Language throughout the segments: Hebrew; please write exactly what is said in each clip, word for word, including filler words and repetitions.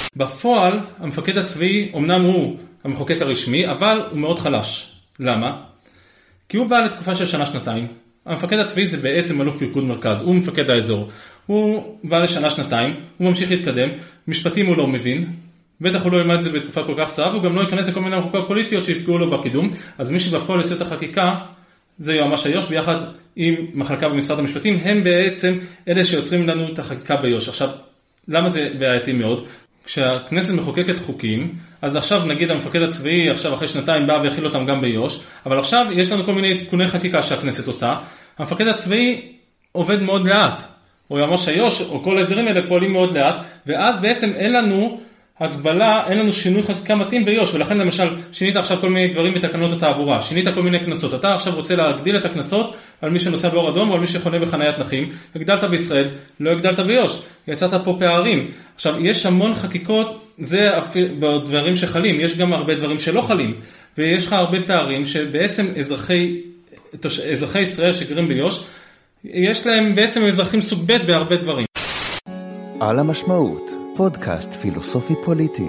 בפועל, המפקד הצבאי, אמנם הוא המחוקק הרשמי, אבל הוא מאוד חלש. למה? כי הוא בא לתקופה של שנה-שנתיים. המפקד הצבאי זה בעצם אלוף פיקוד מרכז, הוא מפקד האזור. הוא בא לשנה-שנתיים, הוא ממשיך להתקדם, משפטים הוא לא מבין, בטח הוא לא ילמד את זה בתקופה כל כך צרה, והוא גם לא ייכנס לכל מיני מחוקות פוליטיות שיפגעו לו בקידום. אז מי שבפועל יוצא את החקיקה, זה יועמ"ש איו"ש, ביחד עם מחלקה במשרד המשפטים, הם בעצם אלה שיוצרים לנו את החקיקה באיו"ש. עכשיו, למה זה בעייתי מאוד? כשהכנסת מחוקקת חוקים, אז עכשיו נגיד המפקד הצבאי, עכשיו אחרי שנתיים בא ויחיל אותם גם באיו"ש, אבל עכשיו יש לנו כל מיני תיקוני חקיקה שהכנסת עושה, המפקד הצבאי עובד מאוד לאט, או יועמ"ש איו"ש, או כל האזורים האלה פועלים מאוד לאט, ואז בעצם אין לנו הגבלה, אין לנו שינוי חקיקה מתאים באיו"ש, ולכן למשל שינית עכשיו כל מיני דברים בתקנות התעבורה, שינית כל מיני כנסות, אתה עכשיו רוצה להגדיל את הכנסות על מי שנוסע באור אדום או על מי שחונה בחניית נכים, הגדלת בישראל, לא הגדלת באיו"ש, יצאת פה פערים. עכשיו, יש המון חקיקות, זה בדברים שחלים, יש גם הרבה דברים שלא חלים, ויש לך הרבה פערים שבעצם אזרחי, אזרחי ישראל שגרים באיו"ש, יש להם בעצם אזרחים סוג ב' בהרבה דברים. על המשמעות, פודקאסט פילוסופי פוליטי.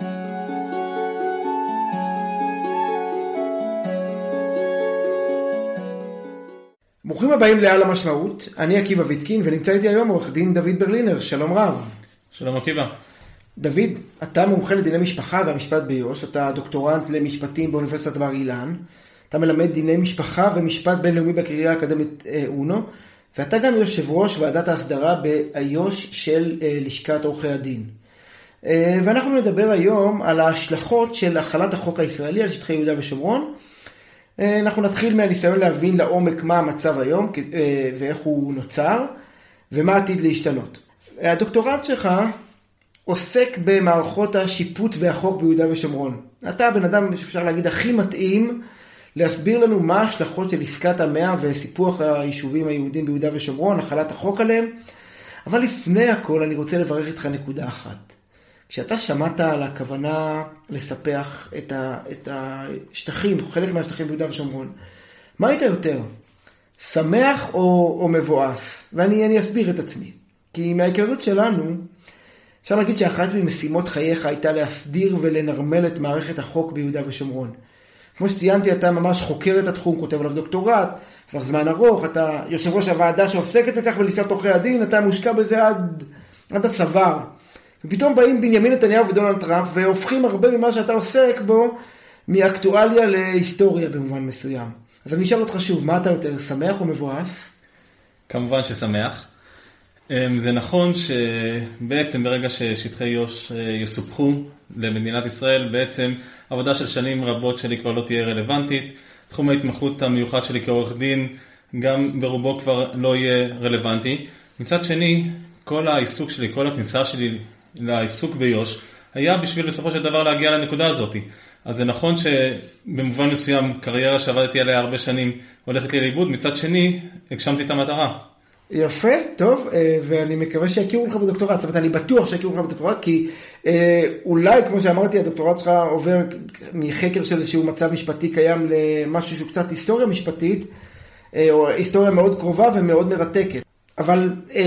ברוכים הבאים לעל המשמעות, אני עקיבא ויטקין ונמצא איתי היום עורך דין דוד ברלינר, שלום רב. שלום עקיבא. דוד, אתה מומחה לדיני משפחה והמשפט באיו"ש, אתה דוקטורנט למשפטים באוניברסיטת בר אילן, אתה מלמד דיני משפחה ומשפט בינלאומי בקריה האקדמית אונו, ואתה גם יושב ראש ועדת ההסדרה באיו"ש של לשכת עורכי הדין. ואנחנו נדבר היום על ההשלכות של החלת החוק הישראלי על שטחי יהודה ושומרון. אנחנו נתחיל מהניסיון להבין לעומק מה המצב היום ואיך הוא נוצר ומה עתיד להשתנות. הדוקטורט שלך עוסק במערכות השיפוט והחוק ביהודה ושומרון. אתה הבן אדם שאפשר להגיד הכי מתאים להסביר לנו מה ההשלכות של עסקת המאה וסיפוח היישובים היהודים ביהודה ושומרון, החלת החוק עליהם. אבל לפני הכל אני רוצה לברך איתך נקודה אחת. כשאתה שמעת על הכוונה לספח את, ה, את השטחים, חלק מהשטחים ביהודה ושומרון, מה היית יותר? שמח או, או מבואס? ואני אני אסביר את עצמי. כי מההיכרות שלנו, אפשר להגיד שאחת ממשימות חייך הייתה להסדיר ולנרמל את מערכת החוק ביהודה ושומרון. כמו שציינתי, אתה ממש חוקר את התחום, כותב עליו דוקטורט, כבר זמן ארוך, אתה יושב ראש הוועדה שעוסקת בכך בלשכת עורכי הדין, אתה מושקע בזה עד, עד הצוואר. ופתאום באים בנימין נתניהו ודונלד טראמפ, והופכים הרבה ממה שאתה עוסק בו, מאקטואליה להיסטוריה במובן מסוים. אז אני אשאל אותך שוב, מה אתה יותר, שמח או מבואס? כמובן ששמח. זה נכון שבעצם ברגע ששטחי איו"ש יסופחו למדינת ישראל, בעצם עבודה של שנים רבות שלי כבר לא תהיה רלוונטית. תחום ההתמחות המיוחד שלי כעורך דין גם ברובו כבר לא יהיה רלוונטי. מצד שני, כל העיסוק שלי, כל הכניסה שלי לעיסוק באיו"ש, היה בשביל בסופו של דבר להגיע לנקודה הזאת. אז זה נכון שבמובן מסוים קריירה שעבדתי עליה הרבה שנים הולכת לי לאיבוד, מצד שני הגשמתי את המטרה. יפה, טוב, ואני מקווה שיכירו לך בדוקטורט, זאת אומרת, אני בטוח שיכירו לך בדוקטורט, כי אולי, כמו שאמרתי, הדוקטורט שלך עובר מחקר של איזשהו מצב משפטי קיים למשהו שהוא קצת היסטוריה משפטית, או היסטוריה מאוד קרובה ומאוד מרתקת. אבל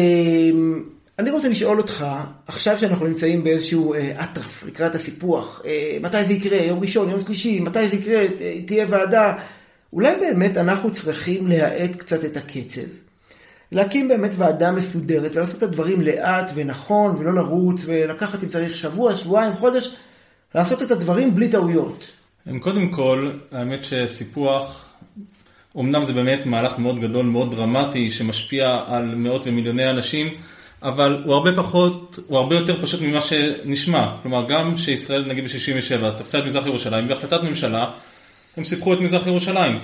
אני רוצה לשאול אותך, עכשיו שאנחנו נמצאים באיזשהו אטרף, לקראת הסיפוח, מתי זה יקרה, יום ראשון, יום שלישי, מתי זה יקרה, תהיה ועדה, אולי באמת אנחנו צריכים להאט קצת את הקצב. להקים באמת ועדה מסודרת, ולעשות את הדברים לאט ונכון, ולא לרוץ, ולקחת אם צריך שבוע, שבועיים, חודש, לעשות את הדברים בלי טעויות. קודם כל, האמת שסיפוח, אמנם זה באמת מהלך מאוד גדול, מאוד דרמטי, שמשפיע על מאות ומיליוני אנשים, אבל הוא הרבה פחות, הוא הרבה יותר פשוט ממה שנשמע. כלומר, גם שישראל, נגיד ב-שישים ושבע, תפסה את מזרח ירושלים, בהחלטת ממשלה, הם סיפחו את מזרח ירושלים.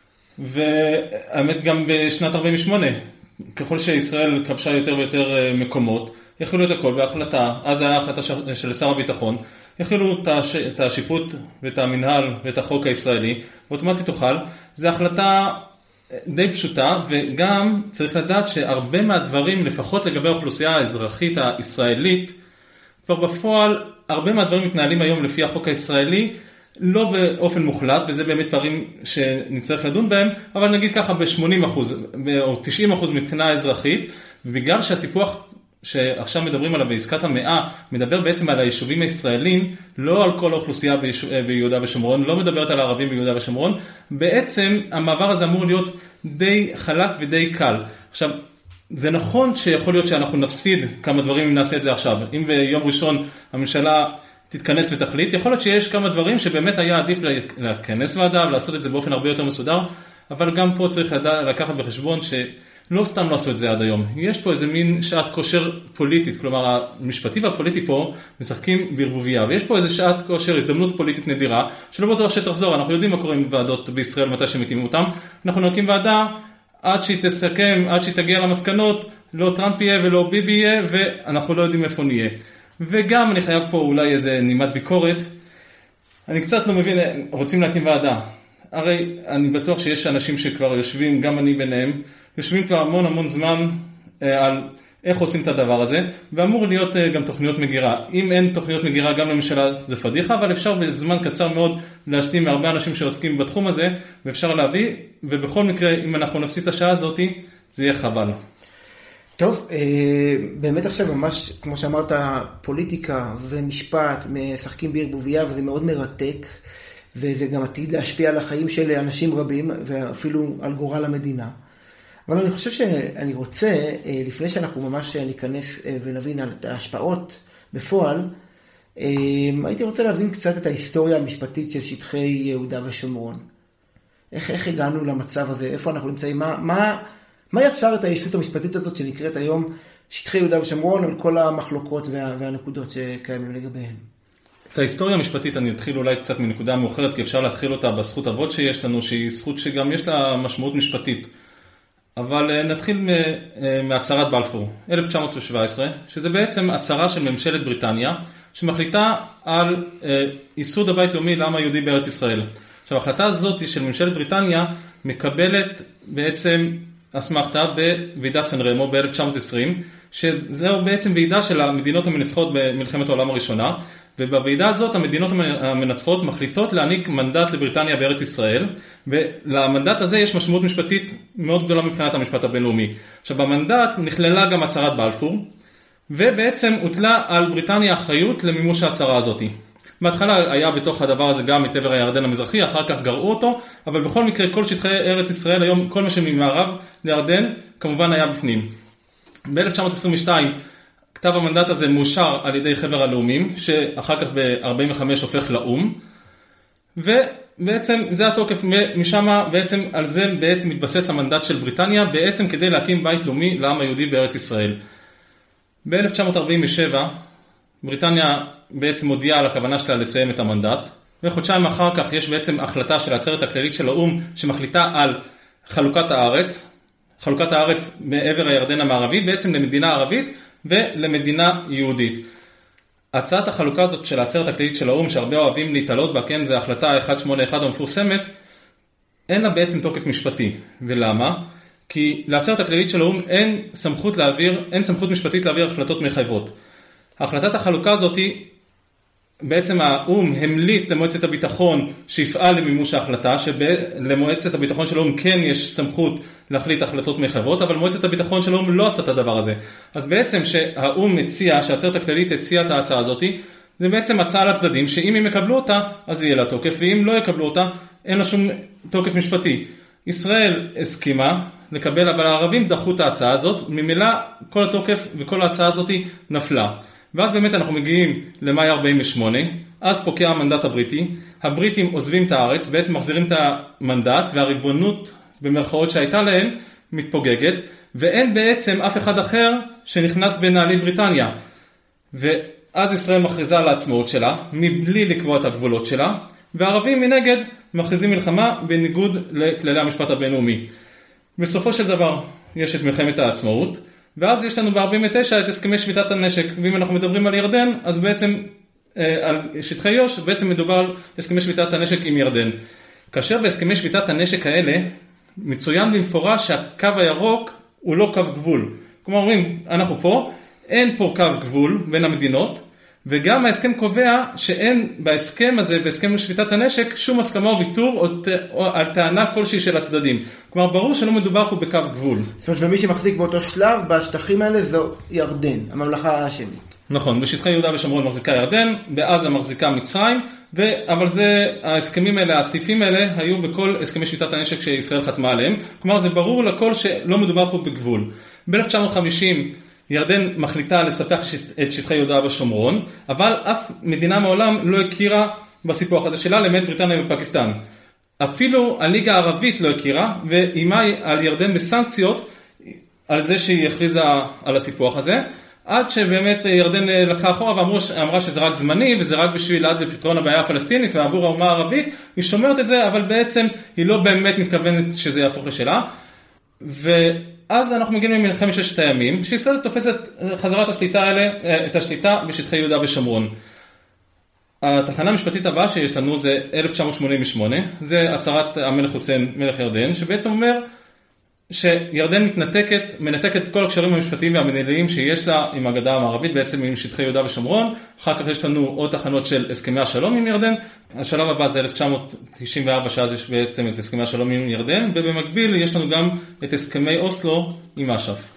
והאמת גם בשנת ארבעים ושמונה, ככל שישראל כבשה יותר ויותר מקומות, יכלו את הכל בהחלטה, אז היה החלטה של שר הביטחון, יכלו את השיפוט ואת המנהל ואת החוק הישראלי, ואוטומטית תוכל, זו החלטה די פשוטה, וגם צריך לדעת שהרבה מהדברים, לפחות לגבי האוכלוסייה האזרחית הישראלית, כבר בפועל, הרבה מהדברים מתנהלים היום לפי החוק הישראלי, לא באופן מוחלט, וזה באמת דברים שנצטרך לדון בהם, אבל נגיד ככה ב-שמונים אחוז או תשעים אחוז מבחינה אזרחית, ובגלל שהסיפוח שעכשיו מדברים עליו בעסקת המאה, מדבר בעצם על היישובים הישראלים, לא על כל האוכלוסייה ביהודה ושומרון, לא מדברת על הערבים ביהודה ושומרון, בעצם המעבר הזה אמור להיות די חלק ודי קל. עכשיו, זה נכון שיכול להיות שאנחנו נפסיד כמה דברים אם נעשה את זה עכשיו. אם ביום ראשון הממשלה תתכנס ותחליט, יכול להיות שיש כמה דברים שבאמת היה עדיף לכנס ועדה ולעשות את זה באופן הרבה יותר מסודר, אבל גם פה צריך לקחת בחשבון שלא סתם לא עשו את זה עד היום. יש פה איזה מין שעת כושר פוליטית, כלומר המשפטי והפוליטי פה משחקים בערבוביה, ויש פה איזה שעת כושר, הזדמנות פוליטית נדירה, שלא בטוח שתחזור. אנחנו יודעים מה קורה עם ועדות בישראל מתי שמקימים אותם. אנחנו נקים ועדה עד שהיא תסכם, עד שהיא תגיע למסקנות, לא טראמפ יהיה ולא ביבי יהיה, ואנחנו לא יודעים איפה נהיה. וגם אני חייב פה אולי איזה נימת ביקורת. אני קצת לא מבין, רוצים להקים ועדה. הרי אני בטוח שיש אנשים שכבר יושבים, גם אני ביניהם, יושבים כבר המון המון זמן אה, על איך עושים את הדבר הזה, ואמור להיות אה, גם תוכניות מגירה. אם אין תוכניות מגירה גם לממשלה זה פדיחה, אבל אפשר בזמן קצר מאוד להשלים מהרבה אנשים שעוסקים בתחום הזה, ואפשר להביא, ובכל מקרה אם אנחנו נפסיד את השעה הזאת, זה יהיה חבל. טוב, באמת עכשיו ממש, כמו שאמרת, פוליטיקה ומשפט משחקים בערבוביה, וזה מאוד מרתק, וזה גם עתיד להשפיע על החיים של אנשים רבים, ואפילו על גורל המדינה. אבל אני חושב שאני רוצה, לפני שאנחנו ממש ניכנס ונבין על ההשפעות בפועל, הייתי רוצה להבין קצת את ההיסטוריה המשפטית של שטחי יהודה ושומרון. איך, איך הגענו למצב הזה? איפה אנחנו נמצאים? מה, מה, מה יצר את הישות המשפטית הזאת שנקראת היום שטחי יהודה ושומרון, על כל המחלוקות וה, והנקודות שקיימים לגביהן? את ההיסטוריה המשפטית אני אתחיל אולי קצת מנקודה מאוחרת, כי אפשר להתחיל אותה בזכות אבות שיש לנו, שהיא זכות שגם יש לה משמעות משפטית. אבל נתחיל מהצהרת בלפור, אלף תשע מאות שבע עשרה, שזה בעצם הצהרה של ממשלת בריטניה, שמחליטה על ייסוד הבית לאומי לעם היהודי בארץ ישראל. עכשיו, ההחלטה הזאת של ממשלת בריטניה מקבלת בעצם אסמכתה בוועידת סן רמו ב-אלף תשע מאות עשרים, שזהו בעצם ועידה של המדינות המנצחות במלחמת העולם הראשונה, ובוועידה הזאת המדינות המנצחות מחליטות להעניק מנדט לבריטניה בארץ ישראל, ולמנדט הזה יש משמעות משפטית מאוד גדולה מבחינת המשפט הבינלאומי. עכשיו, במנדט נכללה גם הצהרת בלפור, ובעצם הוטלה על בריטניה אחריות למימוש ההצהרה הזאת. בהתחלה היה בתוך הדבר הזה גם את עבר הירדן המזרחי, אחר כך גרעו אותו, אבל בכל מקרה כל שטחי ארץ ישראל היום, כל מה שממערב לירדן, כמובן היה בפנים. ב-אלף תשע מאות עשרים ושתיים כתב המנדט הזה מאושר על ידי חבר הלאומים, שאחר כך ב-ארבעים וחמש הופך לאום, ובעצם זה התוקף משם, בעצם על זה בעצם מתבסס המנדט של בריטניה, בעצם כדי להקים בית לאומי לעם היהודי בארץ ישראל. ב-אלף תשע מאות ארבעים ושבע בריטניה בעצם הודיעה על הכוונה שלה לסיים את המנדט, וחודשיים אחר כך יש בעצם החלטה של העצרת הכללית של האום, שמחליטה על חלוקת הארץ, חלוקת הארץ מעבר הירדן המערבי, בעצם למדינה ערבית ולמדינה יהודית. הצעת החלוקה הזאת של העצרת הכללית של האום, שהרבה אוהבים להתעלות בה, כן, זה החלטה אחת שמונה אחת המפורסמת, אין לה בעצם תוקף משפטי. ולמה? כי לעצרת הכללית של האום אין סמכות להעביר, אין סמכות משפטית להעביר החלטות מחייבות. החלטת החלוקה הזאת היא, בעצם האום המליץ למועצת הביטחון שיפעל למימוש ההחלטה, שלמועצת הביטחון של האום כן יש סמכות להחליט החלטות מחייבות, אבל מועצת הביטחון של האום לא עשתה את הדבר הזה. אז בעצם שהאום הציע, שהעצרת הכללית הציעה את ההצעה הזאת, זה בעצם הצעה לצדדים, שאם הם יקבלו אותה, אז יהיה לה תוקף, ואם לא יקבלו אותה, אין לה שום תוקף משפטי. ישראל הסכימה לקבל, אבל הערבים דחו את ההצעה הזאת, ממילא כל התוקף וכל ההצעה הזאת נפלה. ואז באמת אנחנו מגיעים למאי ארבעים ושמונה, אז פוקע המנדט הבריטי, הבריטים עוזבים את הארץ, בעצם מחזירים את המנדט, והריבונות במרכאות שהייתה להם מתפוגגת, ואין בעצם אף אחד אחר שנכנס בנעלי בריטניה. ואז ישראל מכריזה על העצמאות שלה, מבלי לקבוע את הגבולות שלה, והערבים מנגד מכריזים מלחמה בניגוד לכללי המשפט הבינלאומי. בסופו של דבר יש את מלחמת העצמאות, ואז יש לנו ב-ארבעים ותשע את הסכמי שביתת הנשק, ואם אנחנו מדברים על ירדן, אז בעצם על שטחי יו"ש, בעצם מדובר על הסכמי שביתת הנשק עם ירדן. כאשר בהסכמי שביתת הנשק האלה, מצוין במפורש שהקו הירוק הוא לא קו גבול. כלומר אומרים, אנחנו פה, אין פה קו גבול בין המדינות, וגם ההסכם קובע שאין בהסכם הזה, בהסכם שביתת הנשק, שום הסכמה או ויתור או, או על טענה כלשהי של הצדדים. כלומר, ברור שלא מדובר פה בקו גבול. זאת אומרת, ומי שמחזיק באותו שלב, בשטחים האלה, זו ירדן, הממלכה ההאשמית. נכון, בשטחי יהודה ושומרון מחזיקה ירדן, בעזה מחזיקה מצרים, ו... אבל זה, ההסכמים האלה, הסעיפים האלה, היו בכל הסכמי שביתת הנשק שישראל חתמה עליהם. כלומר, זה ברור לכל שלא מדובר פה בגבול. ב-אלף תשע מאות וחמישים ירדן מחליטה לספח את שטחי יהודה ושומרון, אבל אף מדינה מעולם לא הכירה בסיפוח הזה שלה, למעט בריטניה ופקיסטן. אפילו הליגה הערבית לא הכירה, ואימה על ירדן בסנקציות על זה שהיא הכריזה על הסיפוח הזה, עד שבאמת ירדן לקחה אחורה ואמרה שזה רק זמני, וזה רק בשביל עד לפתרון הבעיה הפלסטינית, ועבור האומה הערבית, היא שומרת את זה, אבל בעצם היא לא באמת מתכוונת שזה יהפוך לשלה. ואז אנחנו מגיעים למלחמת ששת הימים, שישראל תופסת חזרת השליטה האלה, את השליטה בשטחי יהודה ושומרון. התחנה המשפטית הבאה שיש לנו זה אלף תשע מאות שמונים ושמונה, זה הצהרת המלך חוסיין, מלך ירדן, שבעצם אומר שירדן מתנתקת, מנתקת כל הקשרים המשפטיים והמנהליים שיש לה עם הגדה המערבית, בעצם עם שטחי יהודה ושומרון. אחר כך יש לנו עוד תחנות של הסכמי השלום עם ירדן. השלב הבא זה אלף תשע מאות תשעים וארבע, שאז יש בעצם את הסכמי השלום עם ירדן, ובמקביל יש לנו גם את הסכמי אוסלו עם אש"ף.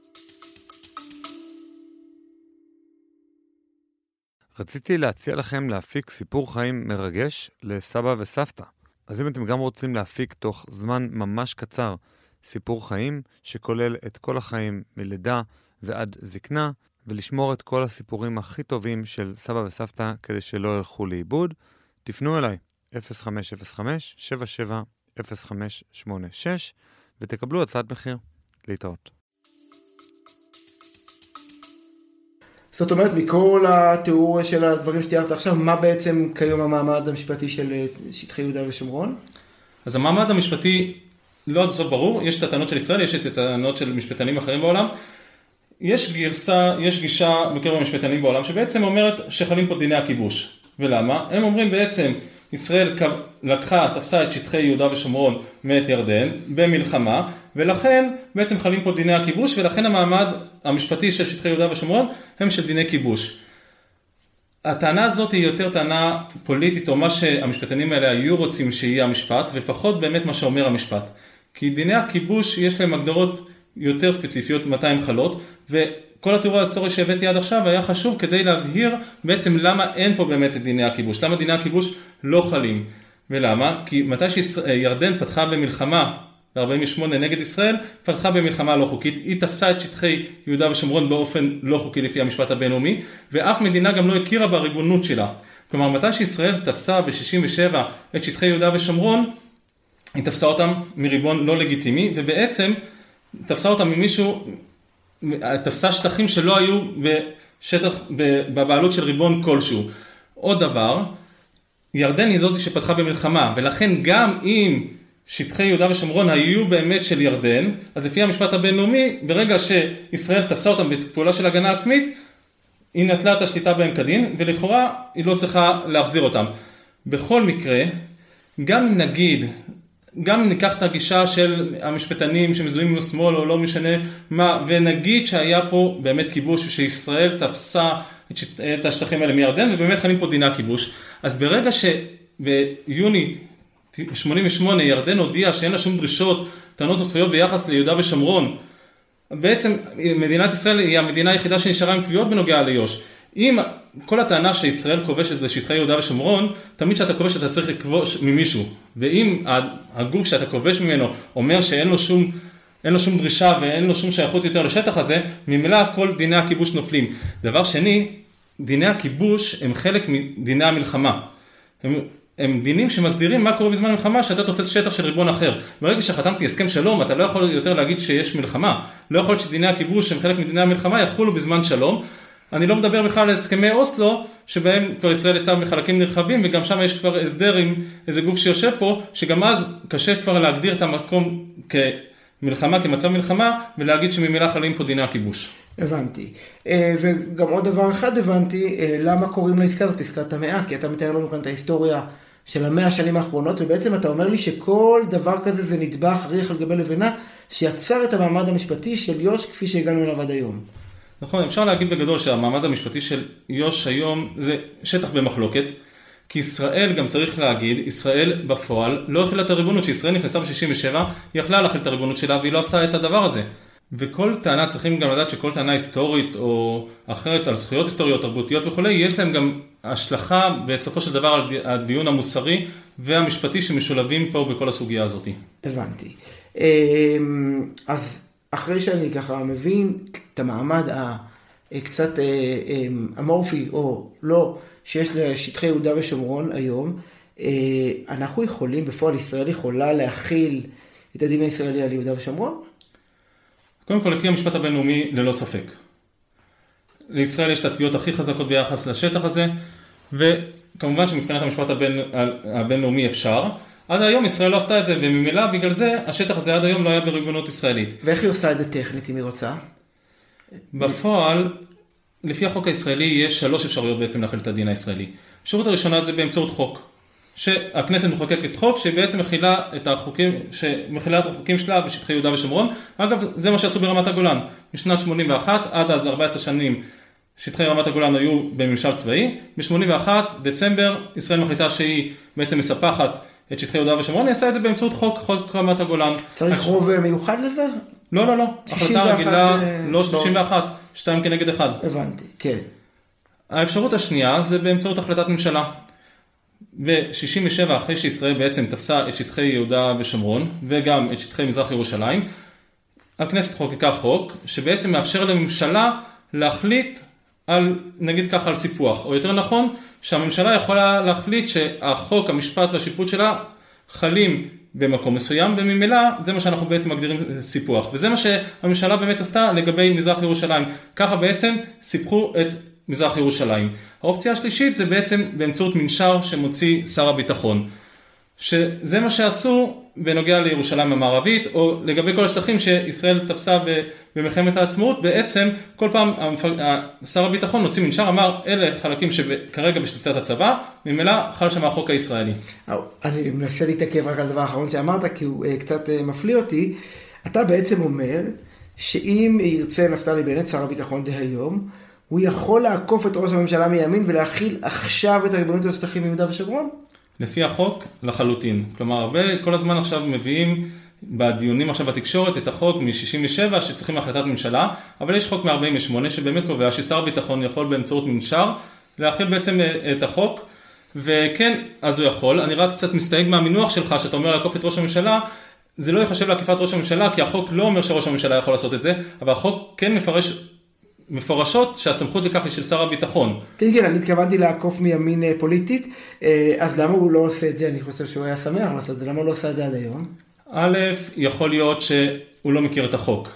רציתי להציע לכם להפיק סיפור חיים מרגש לסבא וסבתא. אז אם אתם גם רוצים להפיק תוך זמן ממש קצר סיפור חיים שכולל את כל החיים מלידה ועד זקנה, ולשמור את כל הסיפורים הכי טובים של סבא וסבתא כדי שלא ילכו לאיבוד, תפנו אליי אפס חמש אפס חמש שבע שבע אפס חמש שמונה שש ותקבלו הצעת מחיר. להתראות. זאת אומרת, מכל התיאור של הדברים שתיארת עכשיו, מה בעצם כיום המעמד המשפטי של שטחי יהודה ושומרון? אז המעמד המשפטי לא עד הסוף ברור, יש את הטענות של ישראל, יש את הטענות של משפטנים אחרים בעולם. יש גרסה, יש גישה בקרב המשפטנים בעולם שבעצם אומרת שחלים פה דיני הכיבוש. ולמה? הם אומרים בעצם, ישראל לקחה, תפסה את שטחי יהודה ושומרון מאת ירדן במלחמה, ולכן בעצם חלים פה דיני הכיבוש, ולכן המעמד המשפטי של שטחי יהודה ושומרון הם של דיני כיבוש. הטענה הזאת היא יותר טענה פוליטית, או מה שהמשפטנים האלה היו רוצים שיהיה המשפט, ופחות באמת מה שאומר המשפט. כי דיני הכיבוש יש להם הגדרות יותר ספציפיות, מתי הם חלות, וכל התיאור ההיסטורי שהבאתי עד עכשיו היה חשוב כדי להבהיר בעצם למה אין פה באמת את דיני הכיבוש, למה דיני הכיבוש לא חלים. ולמה? כי מתי שירדן פתחה במלחמה ב-ארבעים ושמונה נגד ישראל, פתחה במלחמה לא חוקית, היא תפסה את שטחי יהודה ושומרון באופן לא חוקי לפי המשפט הבינלאומי, ואף מדינה גם לא הכירה בריבונות שלה. כלומר, מתי שישראל תפסה ב-שישים ושבע את שטחי יהודה ושומרון, היא תפסה אותם מריבון לא לגיטימי, ובעצם תפסה אותם ממישהו, תפסה שטחים שלא היו בשטח, בבעלות של ריבון כלשהו. עוד דבר, ירדן היא זאת שפתחה במלחמה, ולכן גם אם שטחי יהודה ושומרון היו באמת של ירדן, אז לפי המשפט הבינלאומי, ברגע שישראל תפסה אותם בפעולה של הגנה עצמית, היא נטלה את השליטה בהם כדין, ולכאורה היא לא צריכה להחזיר אותם. בכל מקרה, גם אם נגיד, גם אם ניקח את הגישה של המשפטנים שמזוהים עם השמאל או לא משנה מה, ונגיד שהיה פה באמת כיבוש, שישראל תפסה את, שט... את השטחים האלה מירדן, ובאמת חלים פה דיני הכיבוש, אז ברגע שביוני שמונים ושמונה ירדן הודיעה שאין לה שום דרישות, טענות וזכויות ביחס ליהודה ושומרון, בעצם מדינת ישראל היא המדינה היחידה שנשארה עם תביעות בנוגע ליו"ש. אם כל הטענה שישראל כובשת בשטחי יהודה ושומרון, תמיד שאתה כובש אתה צריך לכבוש ממישהו. ואם הגוף שאתה כובש ממנו אומר שאין לו שום, אין לו שום דרישה ואין לו שום שייכות יותר לשטח הזה, ממילא כל דיני הכיבוש נופלים. דבר שני, דיני הכיבוש הם חלק מדיני המלחמה. הם, הם דינים שמסדירים מה קורה בזמן מלחמה, שאתה תופס שטח של ריבון אחר. ברגע שחתמתי הסכם שלום, אתה לא יכול יותר להגיד שיש מלחמה. לא יכול להיות שדיני הכיבוש שהם חלק מדיני המלחמה יחולו בזמן שלום. אני לא מדבר בכלל על הסכמי אוסלו, שבהם כבר ישראל יצאה מחלקים נרחבים, וגם שם יש כבר הסדר עם איזה גוף שיושב פה, שגם אז קשה כבר להגדיר את המקום כמלחמה, כמצב מלחמה, ולהגיד שממילא חלים פה דיני הכיבוש. הבנתי. וגם עוד דבר אחד הבנתי, למה קוראים לעסקה הזאת עסקת המאה? כי אתה מתאר לנו כאן את ההיסטוריה של המאה השנים האחרונות, ובעצם אתה אומר לי שכל דבר כזה זה נדבך ריח על גבי לבנה, שיצר את המעמד המשפטי של יו"ש כפי שהגענו אליו עד היום. נכון, אפשר להגיד בגדול שהמעמד המשפטי של יו"ש היום זה שטח במחלוקת, כי ישראל, גם צריך להגיד, ישראל בפועל לא הכילה את הריבונות, שישראל נכנסה ב-שישים ושבע, היא יכלה להכיל את הריבונות שלה, והיא לא עשתה את הדבר הזה. וכל טענה, צריכים גם לדעת שכל טענה היסטורית או אחרת על זכויות היסטוריות, תרבותיות וכו', יש להם גם השלכה בסופו של דבר על הדיון המוסרי והמשפטי שמשולבים פה בכל הסוגיה הזאת. הבנתי. אז אחרי שאני ככה מבין את המעמד הקצת אמורפי או לא, שיש לשטחי יהודה ושומרון היום, אנחנו יכולים, בפועל ישראל יכולה להכיל את הדין הישראלי על יהודה ושומרון? קודם כל, לפי המשפט הבינלאומי, ללא ספק. לישראל יש את התביעות הכי חזקות ביחס לשטח הזה, וכמובן שמבחינת המשפט הבין, הבינלאומי אפשר. עד היום ישראל לא עשתה את זה, וממילא בגלל זה השטח הזה עד היום לא היה בריבונות ישראלית. ואיך היא עושה את זה טכנית אם היא רוצה? בפועל, לפי החוק הישראלי יש שלוש אפשרויות בעצם להחיל את הדין הישראלי. האפשרות הראשונה זה באמצעות חוק. שהכנסת מחוקקת חוק שבעצם מכילה את החוקים, שמכילה את החוקים שלה בשטחי יהודה ושומרון. אגב, זה מה שעשו ברמת הגולן. משנת שמונים ואחת עד אז ארבע עשרה שנים שטחי רמת הגולן היו בממשל צבאי. ב-שמונים ואחת דצמבר ישראל מחליטה שהיא בעצם מספחת את שטחי יהודה ושומרון, היא עשה את זה באמצעות חוק, חוק רמת הגולן. צריך רוב מיוחד לזה? לא, לא, לא. החלטה רגילה, לא שלושים ואחת, שתיים כנגד אחד. הבנתי, כן. האפשרות השנייה זה באמצעות החלטת ממשלה. ב-שישים ושבע, אחרי שישראל בעצם תפסה את שטחי יהודה ושומרון, וגם את שטחי מזרח ירושלים, הכנסת חוקקה חוק, שבעצם מאפשר לממשלה להחליט על, נגיד ככה, על סיפוח, או יותר נכון, שהממשלה יכולה להחליט שהחוק, המשפט והשיפוט שלה חלים במקום מסוים, וממילא זה מה שאנחנו בעצם מגדירים סיפוח, וזה מה שהממשלה באמת עשתה לגבי מזרח ירושלים. ככה בעצם סיפחו את מזרח ירושלים. האופציה השלישית זה בעצם באמצעות מנשר שמוציא שר הביטחון, שזה מה שעשו בנוגע לירושלים המערבית, או לגבי כל השטחים שישראל תפסה במלחמת העצמאות. בעצם כל פעם שר הביטחון הוציא מנשר, אמר אלה חלקים שכרגע בשליטת הצבא, ממילא חל שם החוק הישראלי. אני מנסה להתעכב רק על הדבר האחרון שאמרת, כי הוא קצת מפליא אותי. אתה בעצם אומר שאם ירצה נפתלי בנט, שר הביטחון דהיום, הוא יכול לעקוף את ראש הממשלה מימין ולהכיל עכשיו את הריבונות על השטחים ביהודה ושומרון? לפי החוק, לחלוטין. כלומר, הרבה כל הזמן עכשיו מביאים בדיונים עכשיו בתקשורת את החוק מ-שישים ושבע שצריכים החלטת ממשלה, אבל יש חוק מ-ארבעים ושמונה שבאמת קובע ששר ביטחון יכול באמצעות מנשר להכיל בעצם את החוק, וכן, אז הוא יכול. אני רק קצת מסתייג מהמינוח שלך שאתה אומר לעקוף את ראש הממשלה, זה לא יחשב לעקיפת ראש הממשלה, כי החוק לא אומר שראש הממשלה יכול לעשות את זה, אבל החוק כן מפרש מפורשות שהסמכות לכך היא של שר הביטחון. כן, כן, אני התכוונתי לעקוף מימין פוליטית, אז למה הוא לא עושה את זה? אני חושב שהוא היה שמח לעשות את זה, למה הוא לא עושה את זה עד היום? א', יכול להיות שהוא לא מכיר את החוק.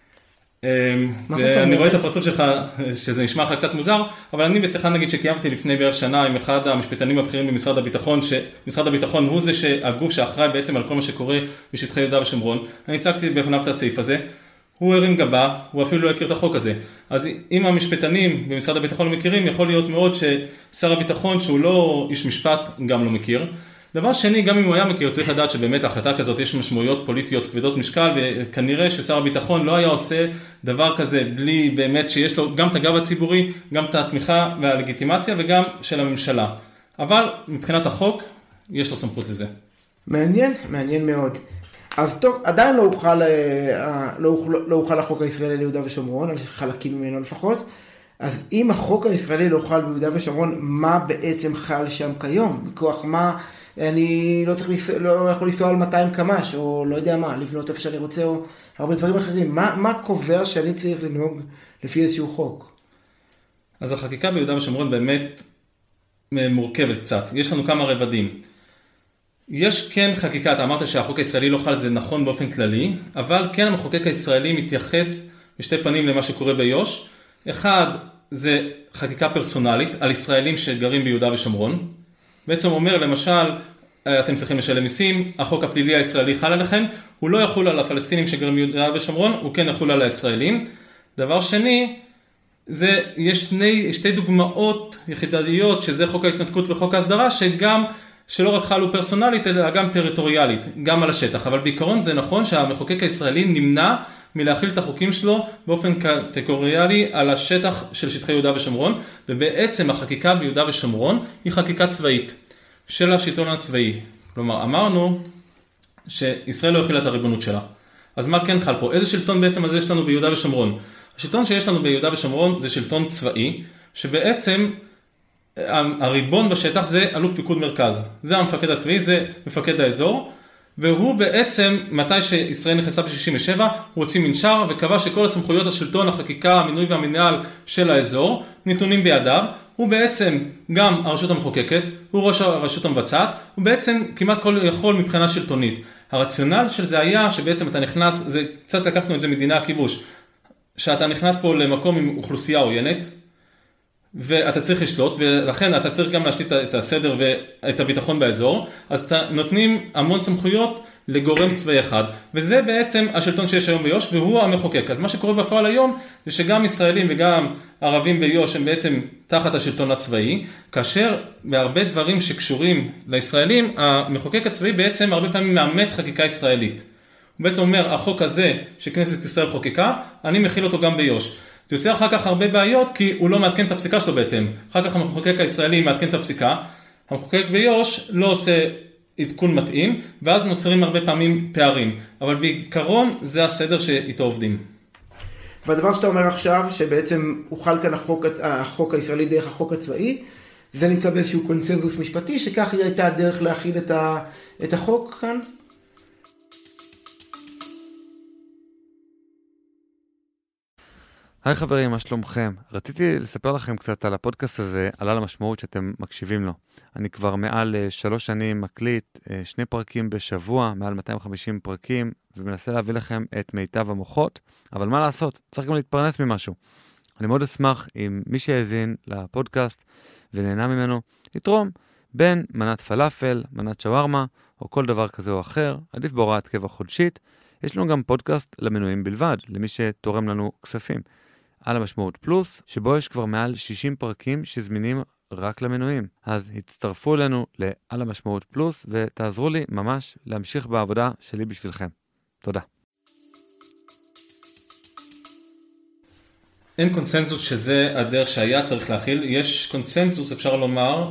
אני רואה את הפרצוף שלך, שזה נשמע לך קצת מוזר, אבל אני בשיחה נגיד שקיימתי לפני בערך שנה עם אחד המשפטנים הבכירים במשרד הביטחון, שמשרד הביטחון הוא זה שהגוף שאחראי בעצם על כל מה שקורה בשטחי יהודה ושומרון. אני הצגתי בפניו את הסעיף הזה. הוא הרים גבה, הוא אפילו לא הכיר את החוק הזה. אז אם המשפטנים במשרד הביטחון לא מכירים, יכול להיות מאוד ששר הביטחון, שהוא לא איש משפט, גם לא מכיר. דבר שני, גם אם הוא היה מכיר, צריך לדעת שבאמת להחלטה כזאת יש משמעויות פוליטיות כבדות משקל, וכנראה ששר הביטחון לא היה עושה דבר כזה בלי באמת שיש לו גם את הגב הציבורי, גם את התמיכה והלגיטימציה וגם של הממשלה. אבל מבחינת החוק, יש לו סמכות לזה. מעניין, מעניין מאוד. אז טוב, עדיין לא הוחל, לא הוחל, לא הוחל החוק הישראלי ליהודה ושומרון, על חלקים ממנו לפחות. אז אם החוק הישראלי לא הוחל ביהודה ושומרון, מה בעצם חל שם כיום? מכוח מה, אני לא צריך לנסוע, לא יכול לנסוע על מאתיים קמ"ש, או לא יודע מה, לבנות איפה שאני רוצה, או הרבה דברים אחרים. מה, מה קובע שאני צריך לנהוג לפי איזשהו חוק? אז החקיקה ביהודה ושומרון באמת מורכבת קצת. יש לנו כמה רבדים. יש כן חקיקה, אתה אמרת שהחוק הישראלי לא חל, זה נכון באופן כללי, אבל כן המחוקק הישראלי מתייחס בשתי פנים למה שקורה ביו"ש. אחד, זה חקיקה פרסונלית על ישראלים שגרים ביהודה ושומרון. בעצם אומר, למשל, אתם צריכים לשלם מיסים, החוק הפלילי הישראלי חל עליכם, הוא לא יחול על הפלסטינים שגרים ביהודה ושומרון, הוא כן יחול על הישראלים. דבר שני, זה, יש שני, שתי דוגמאות יחידניות, שזה חוק ההתנתקות וחוק ההסדרה, שגם שלא רק חלו פרסונלית, אלא גם טריטוריאלית, גם על השטח. אבל בעיקרון זה נכון שהמחוקק הישראלי נמנע מלהכיל את החוקים שלו באופן קטגוריאלי על השטח של שטחי יהודה ושומרון, ובעצם החקיקה ביהודה ושומרון היא חקיקה צבאית של השלטון הצבאי. כלומר, אמרנו שישראל לא הכילה את הריבונות שלה. אז מה כן חל פה? איזה שלטון בעצם הזה יש לנו ביהודה ושומרון? השלטון שיש לנו ביהודה ושומרון זה שלטון צבאי, שבעצם הריבון בשטח זה אלוף פיקוד מרכז. זה המפקד הצבאי, זה מפקד האזור, והוא בעצם, מתי שישראל נכנסה ב-שישים ושבע, הוא הוציא מנשר וקבע שכל הסמכויות השלטון, החקיקה, המינוי והמנהל של האזור, נתונים בידיו. הוא בעצם גם הרשות המחוקקת, הוא ראש הרשות המבצעת, הוא בעצם כמעט כל יכול מבחינה שלטונית. הרציונל של זה היה שבעצם אתה נכנס, זה, קצת לקחנו את זה מדיני הכיבוש, שאתה נכנס פה למקום עם אוכלוסייה עוינת, ואתה צריך לשלוט, ולכן אתה צריך גם להשליט את הסדר ואת הביטחון באזור, אז אתה נותנים המון סמכויות לגורם צבאי אחד, וזה בעצם השלטון שיש היום ביו"ש, והוא המחוקק. אז מה שקורה בפועל היום, זה שגם ישראלים וגם ערבים ביו"ש הם בעצם תחת השלטון הצבאי, כאשר בהרבה דברים שקשורים לישראלים, המחוקק הצבאי בעצם הרבה פעמים מאמץ חקיקה ישראלית. הוא בעצם אומר, החוק הזה שכנסת ישראל חוקקה, אני מכיל אותו גם ביו"ש. זה יוצא אחר כך הרבה בעיות, כי הוא לא מעדכן את הפסיקה שלו בהתאם. אחר כך המחוקק הישראלי מעדכן את הפסיקה, המחוקק ביו"ש לא עושה עדכון מתאים, ואז נוצרים הרבה פעמים פערים. אבל בעיקרון זה הסדר שאיתו עובדים. והדבר שאתה אומר עכשיו, שבעצם הוחל כאן החוק, החוק הישראלי דרך החוק הצבאי, זה נמצא באיזשהו קונצנזוס משפטי, שכך היא הייתה הדרך להכיל את, ה, את החוק כאן? היי חברים, מה שלומכם? רציתי לספר לכם קצת על הפודקאסט הזה, על המשמעות שאתם מקשיבים לו. אני כבר מעל שלוש שנים מקליט שני פרקים בשבוע, מעל מאתיים וחמישים פרקים, ומנסה להביא לכם את מיטב המוחות, אבל מה לעשות? צריך גם להתפרנס ממשהו. אני מאוד אשמח אם מי שיאזין לפודקאסט ונהנה ממנו, יתרום בין מנת פלאפל, מנת שווארמה, או כל דבר כזה או אחר, עדיף בהוראת קבע חודשית. יש לנו גם פודקאסט למנויים בלבד, למי שתורם לנו כספים. על המשמעות פלוס, שבו יש כבר מעל שישים פרקים שזמינים רק למנויים. אז הצטרפו אלינו לעל המשמעות פלוס, ותעזרו לי ממש להמשיך בעבודה שלי בשבילכם. תודה. אין קונצנזוס שזה הדרך שהיה צריך להכיל. יש קונצנזוס, אפשר לומר,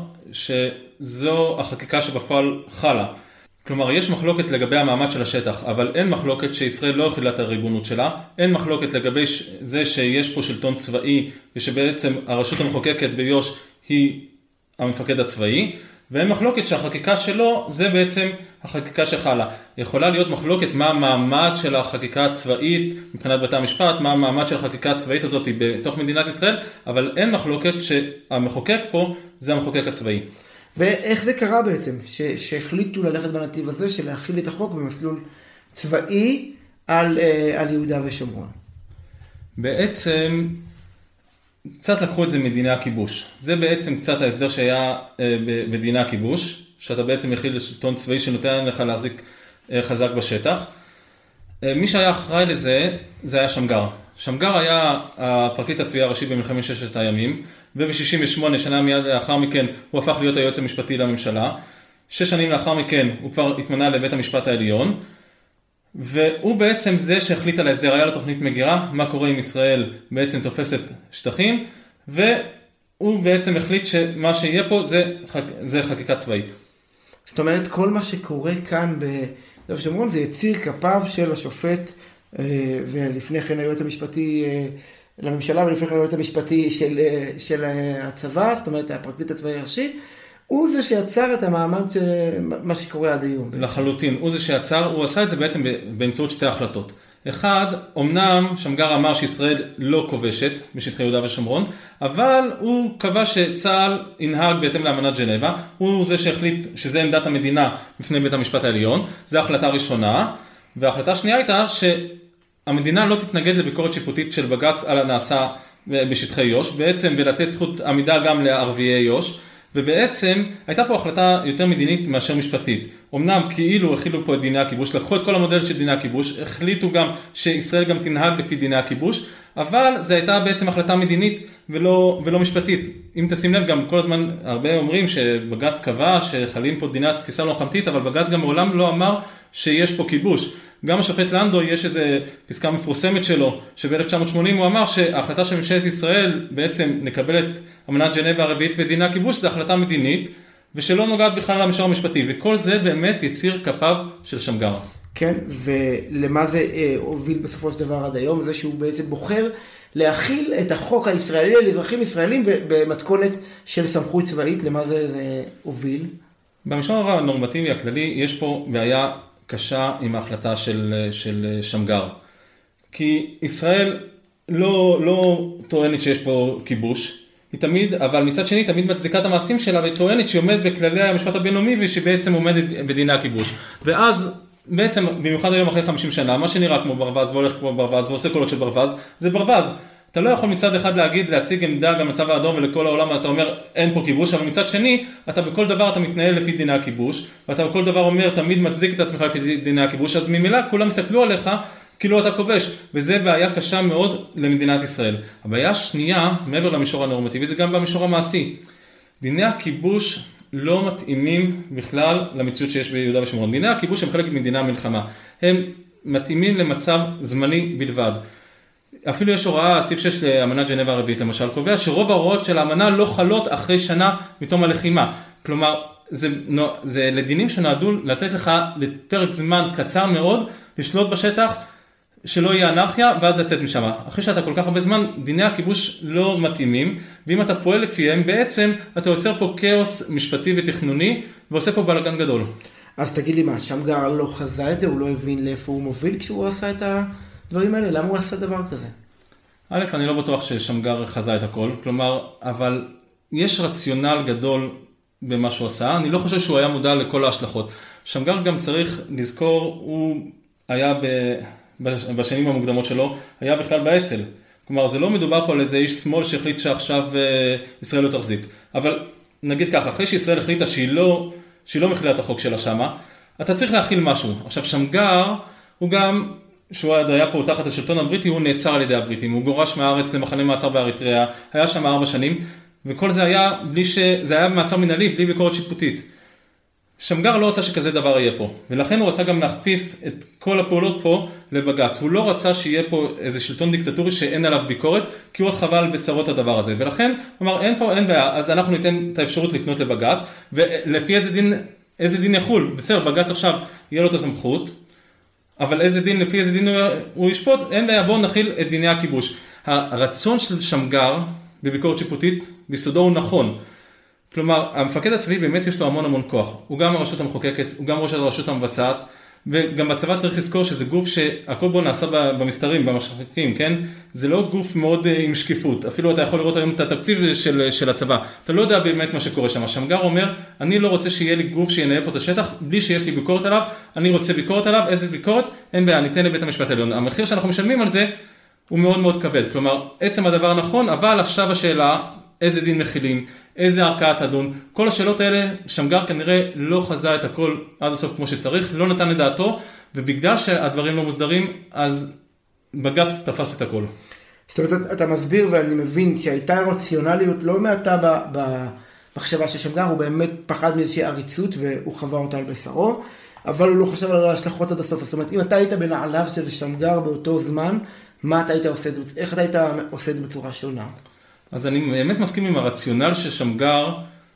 שזו החקיקה שבפועל חלה. כלומר, יש מחלוקת לגבי המעמד של השטח, אבל אין מחלוקת שישראל לא הכילה את הריבונות שלה, אין מחלוקת לגבי זה שיש פה שלטון צבאי, ושבעצם הרשות המחוקקת ביו"ש היא המפקד הצבאי, ואין מחלוקת שהחקיקה שלו זה בעצם החקיקה שחלה. יכולה להיות מחלוקת מה המעמד של החקיקה הצבאית מבחינת בתי המשפט, מה המעמד של החקיקה הצבאית הזאת בתוך מדינת ישראל, אבל אין מחלוקת שהמחוקק פה זה המחוקק הצבאי. ואיך זה קרה בעצם, ש- שהחליטו ללכת בנתיב הזה של להכיל את החוק במסלול צבאי על, על יהודה ושומרון? בעצם קצת לקחו את זה מדיני הכיבוש. זה בעצם קצת ההסדר שהיה בדיני הכיבוש, שאתה בעצם מכיל לשלטון צבאי שנותן לך להחזיק חזק בשטח. מי שהיה אחראי לזה, זה היה שמגר. שמגר היה הפרקליט הצבאי הראשי במלחמת ששת הימים, וב-שישים ושמונה שנה מיד לאחר מכן הוא הפך להיות היועץ המשפטי לממשלה. שש שנים לאחר מכן הוא כבר התמנה לבית המשפט העליון, והוא בעצם זה שהחליט על ההסדר. היה לו תוכנית מגירה, מה קורה אם ישראל בעצם תופסת שטחים, והוא בעצם החליט שמה שיהיה פה זה, זה חקיקה צבאית. זאת אומרת, כל מה שקורה כאן ביהודה ושומרון זה יציר כפיו של השופט, ולפני כן היועץ המשפטי לממשלה, ולפני כן היועץ המשפטי של, של הצבא, זאת אומרת, הפרקליט הצבאי הראשי, הוא זה שיצר את המעמד של מה שקורה עד היום. לחלוטין, הוא זה שיצר, הוא עשה את זה בעצם באמצעות שתי החלטות. אחד, אמנם שמגר אמר שישראל לא כובשת בשטחי יהודה ושומרון, אבל הוא קבע שצה"ל ינהג בהתאם לאמנת ג'נבה, הוא זה שהחליט שזה עמדת המדינה בפני בית המשפט העליון, זו החלטה ראשונה, וההחלטה השנייה הייתה שהמדינה לא תתנגד לביקורת שיפוטית של בג"ץ על הנעשה בשטחי יו"ש, בעצם ולתת זכות עמידה גם לערביי יו"ש, ובעצם הייתה פה החלטה יותר מדינית מאשר משפטית. אמנם כאילו החילו פה את דיני הכיבוש, לקחו את כל המודל של דיני הכיבוש, החליטו גם שישראל גם תנהג לפי דיני הכיבוש, אבל זו הייתה בעצם החלטה מדינית ולא, ולא משפטית. אם תשים לב, גם כל הזמן הרבה אומרים שבג"ץ קבע שחלים פה דיני התפיסה לא מלחמתית, אבל בג"ץ גם מעולם לא אמר שיש פה כיבוש. גם השופט לנדו, יש איזו פסקה מפורסמת שלו, שב-אלף תשע מאות שמונים הוא אמר שההחלטה של ממשלת ישראל בעצם נקבל את אמנת ז'נבה הרביעית ודיני הכיבוש, זו החלטה מדינית, ושלא נוגעת בכלל למישור המשפטי, וכל זה באמת יציר כפיו של שמגר. כן, ולמה זה אה, הוביל בסופו של דבר עד היום? זה שהוא בעצם בוחר להכיל את החוק הישראלי על אזרחים ישראלים במתכונת של סמכות צבאית, למה זה, זה הוביל? במישור הנורמטיבי הכללי יש פה בעיה קשה עם ההחלטה של, של שמגר. כי ישראל לא, לא טוענת שיש פה כיבוש, היא תמיד, אבל מצד שני תמיד מצדיקה את המעשים שלה, והיא טוענת שהיא עומדת בכללי המשפט הבינלאומי, ושבעצם עומדת בדיני הכיבוש. ואז בעצם, במיוחד היום אחרי חמישים שנה, מה שנראה כמו ברווז והולך כמו ברווז ועושה קולות של ברווז, זה ברווז. אתה לא יכול מצד אחד להגיד, להציג עמדה גם מצב האדום ולכל העולם, אתה אומר, אין פה כיבוש, אבל מצד שני, אתה בכל דבר אתה מתנהל לפי דיני הכיבוש, ואתה בכל דבר אומר, תמיד מצדיק את עצמך לפי דיני הכיבוש, אז ממילא כולם מסתכלו עליך כאילו אתה כובש, וזה בעיה קשה מאוד למדינת ישראל. הבעיה השנייה, מעבר למישור הנורמטיבי, זה גם במישור המעשי. דיני הכיבוש לא מתאימים בכלל למציאות שיש ביהודה ושומרון. דיני הכיבוש הם חלק מדיני המלחמה. הם מתאימים למצב זמני בלבד. אפילו יש הוראה, סעיף שש לאמנת ז'נבה הרביעית למשל, קובע שרוב ההוראות של האמנה לא חלות אחרי שנה מתום הלחימה. כלומר, זה, זה לדינים שנועדו לתת לך לפרק זמן קצר מאוד, לשלוט בשטח, שלא יהיה אנרכיה, ואז לצאת משם. אחרי שאתה כל כך הרבה זמן, דיני הכיבוש לא מתאימים, ואם אתה פועל לפיהם, בעצם אתה יוצר פה כאוס משפטי ותכנוני, ועושה פה בלגן גדול. אז תגיד לי מה, שמגר לא חזה את זה, הוא לא הבין לאיפה הוא מוביל כשהוא עשה את הדברים האלה? למה הוא עשה דבר כזה? א', אני לא בטוח ששמגר חזה את הכל, כלומר, אבל יש רציונל גדול במה שהוא עשה, אני לא חושב שהוא היה מודע לכל ההשלכות. שמגר גם צריך לזכור, הוא היה ב... בשנים המוקדמות שלו, היה בכלל באצ"ל. כלומר, זה לא מדובר פה על איזה איש שמאל שהחליט שעכשיו ישראל לא תחזיק. אבל נגיד ככה, אחרי שישראל החליטה שהיא לא, שהיא לא מכילה את החוק שלה שמה, אתה צריך להכיל משהו. עכשיו, שמגר, הוא גם, שהוא היה פה תחת השלטון הבריטי, הוא נעצר על ידי הבריטים. הוא גורש מהארץ למחנה מעצר באריתריאה, היה שם ארבע שנים, וכל זה היה בלי ש... זה היה מעצר מנהלי, בלי ביקורת שיפוטית. שמגר לא רצה שכזה דבר יהיה פה, ולכן הוא רצה גם להכפיף את כל הפעולות פה לבג"ץ. הוא לא רצה שיהיה פה איזה שלטון דיקטטורי שאין עליו ביקורת, כי הוא עוד חבל בשרות הדבר הזה. ולכן, הוא אמר, אין פה, אין בעיה, אז אנחנו ניתן את האפשרות לפנות לבג"ץ, ולפי איזה דין, איזה דין יחול. בסדר, בג"ץ עכשיו יהיה לו את הסמכות, אבל איזה דין, לפי איזה דין הוא ישפוט, אין בעיה, בואו נכיל את דיני הכיבוש. הרצון של שמגר בביקורת שיפוטית, ביסודו הוא נכון. כלומר, המפקד הצבאי באמת יש לו המון המון כוח. הוא גם הרשות המחוקקת, הוא גם ראש הרשות המבצעת, וגם בצבא צריך לזכור שזה גוף שהכל בו נעשה במסתרים, במשחקים, כן? זה לא גוף מאוד עם שקיפות. אפילו אתה יכול לראות היום את התקציב של, של הצבא. אתה לא יודע באמת מה שקורה שם. שמגר אומר, אני לא רוצה שיהיה לי גוף שינהל פה את השטח, בלי שיש לי ביקורת עליו, אני רוצה ביקורת עליו, איזה ביקורת? אין בעיה, ניתן לבית המשפט העליון. המחיר שאנחנו משלמים על זה הוא מאוד מאוד כבד. כלומר, עצם הדבר נכון, אבל עכשיו השאלה, איזה דין מכילים, איזה ערכאה תדון, כל השאלות האלה, שמגר כנראה לא חזה את הכל עד הסוף כמו שצריך, לא נתן את דעתו, ובגלל שהדברים לא מוסדרים, אז בג"ץ תפס את הכל. זאת אומרת, אתה מסביר ואני מבין שהייתה רציונליות לא מעטה במחשבה של שמגר, הוא באמת פחד מאיזושהי עריצות והוא חווה אותה על בשרו, אבל הוא לא חשב על ההשלכות עד הסוף. זאת אומרת, אם אתה היית בנעליו של שמגר באותו זמן, מה אתה היית עושה, איך אתה היית עושה את זה בצורה שונה? אז אני באמת מסכים עם הרציונל של שמגר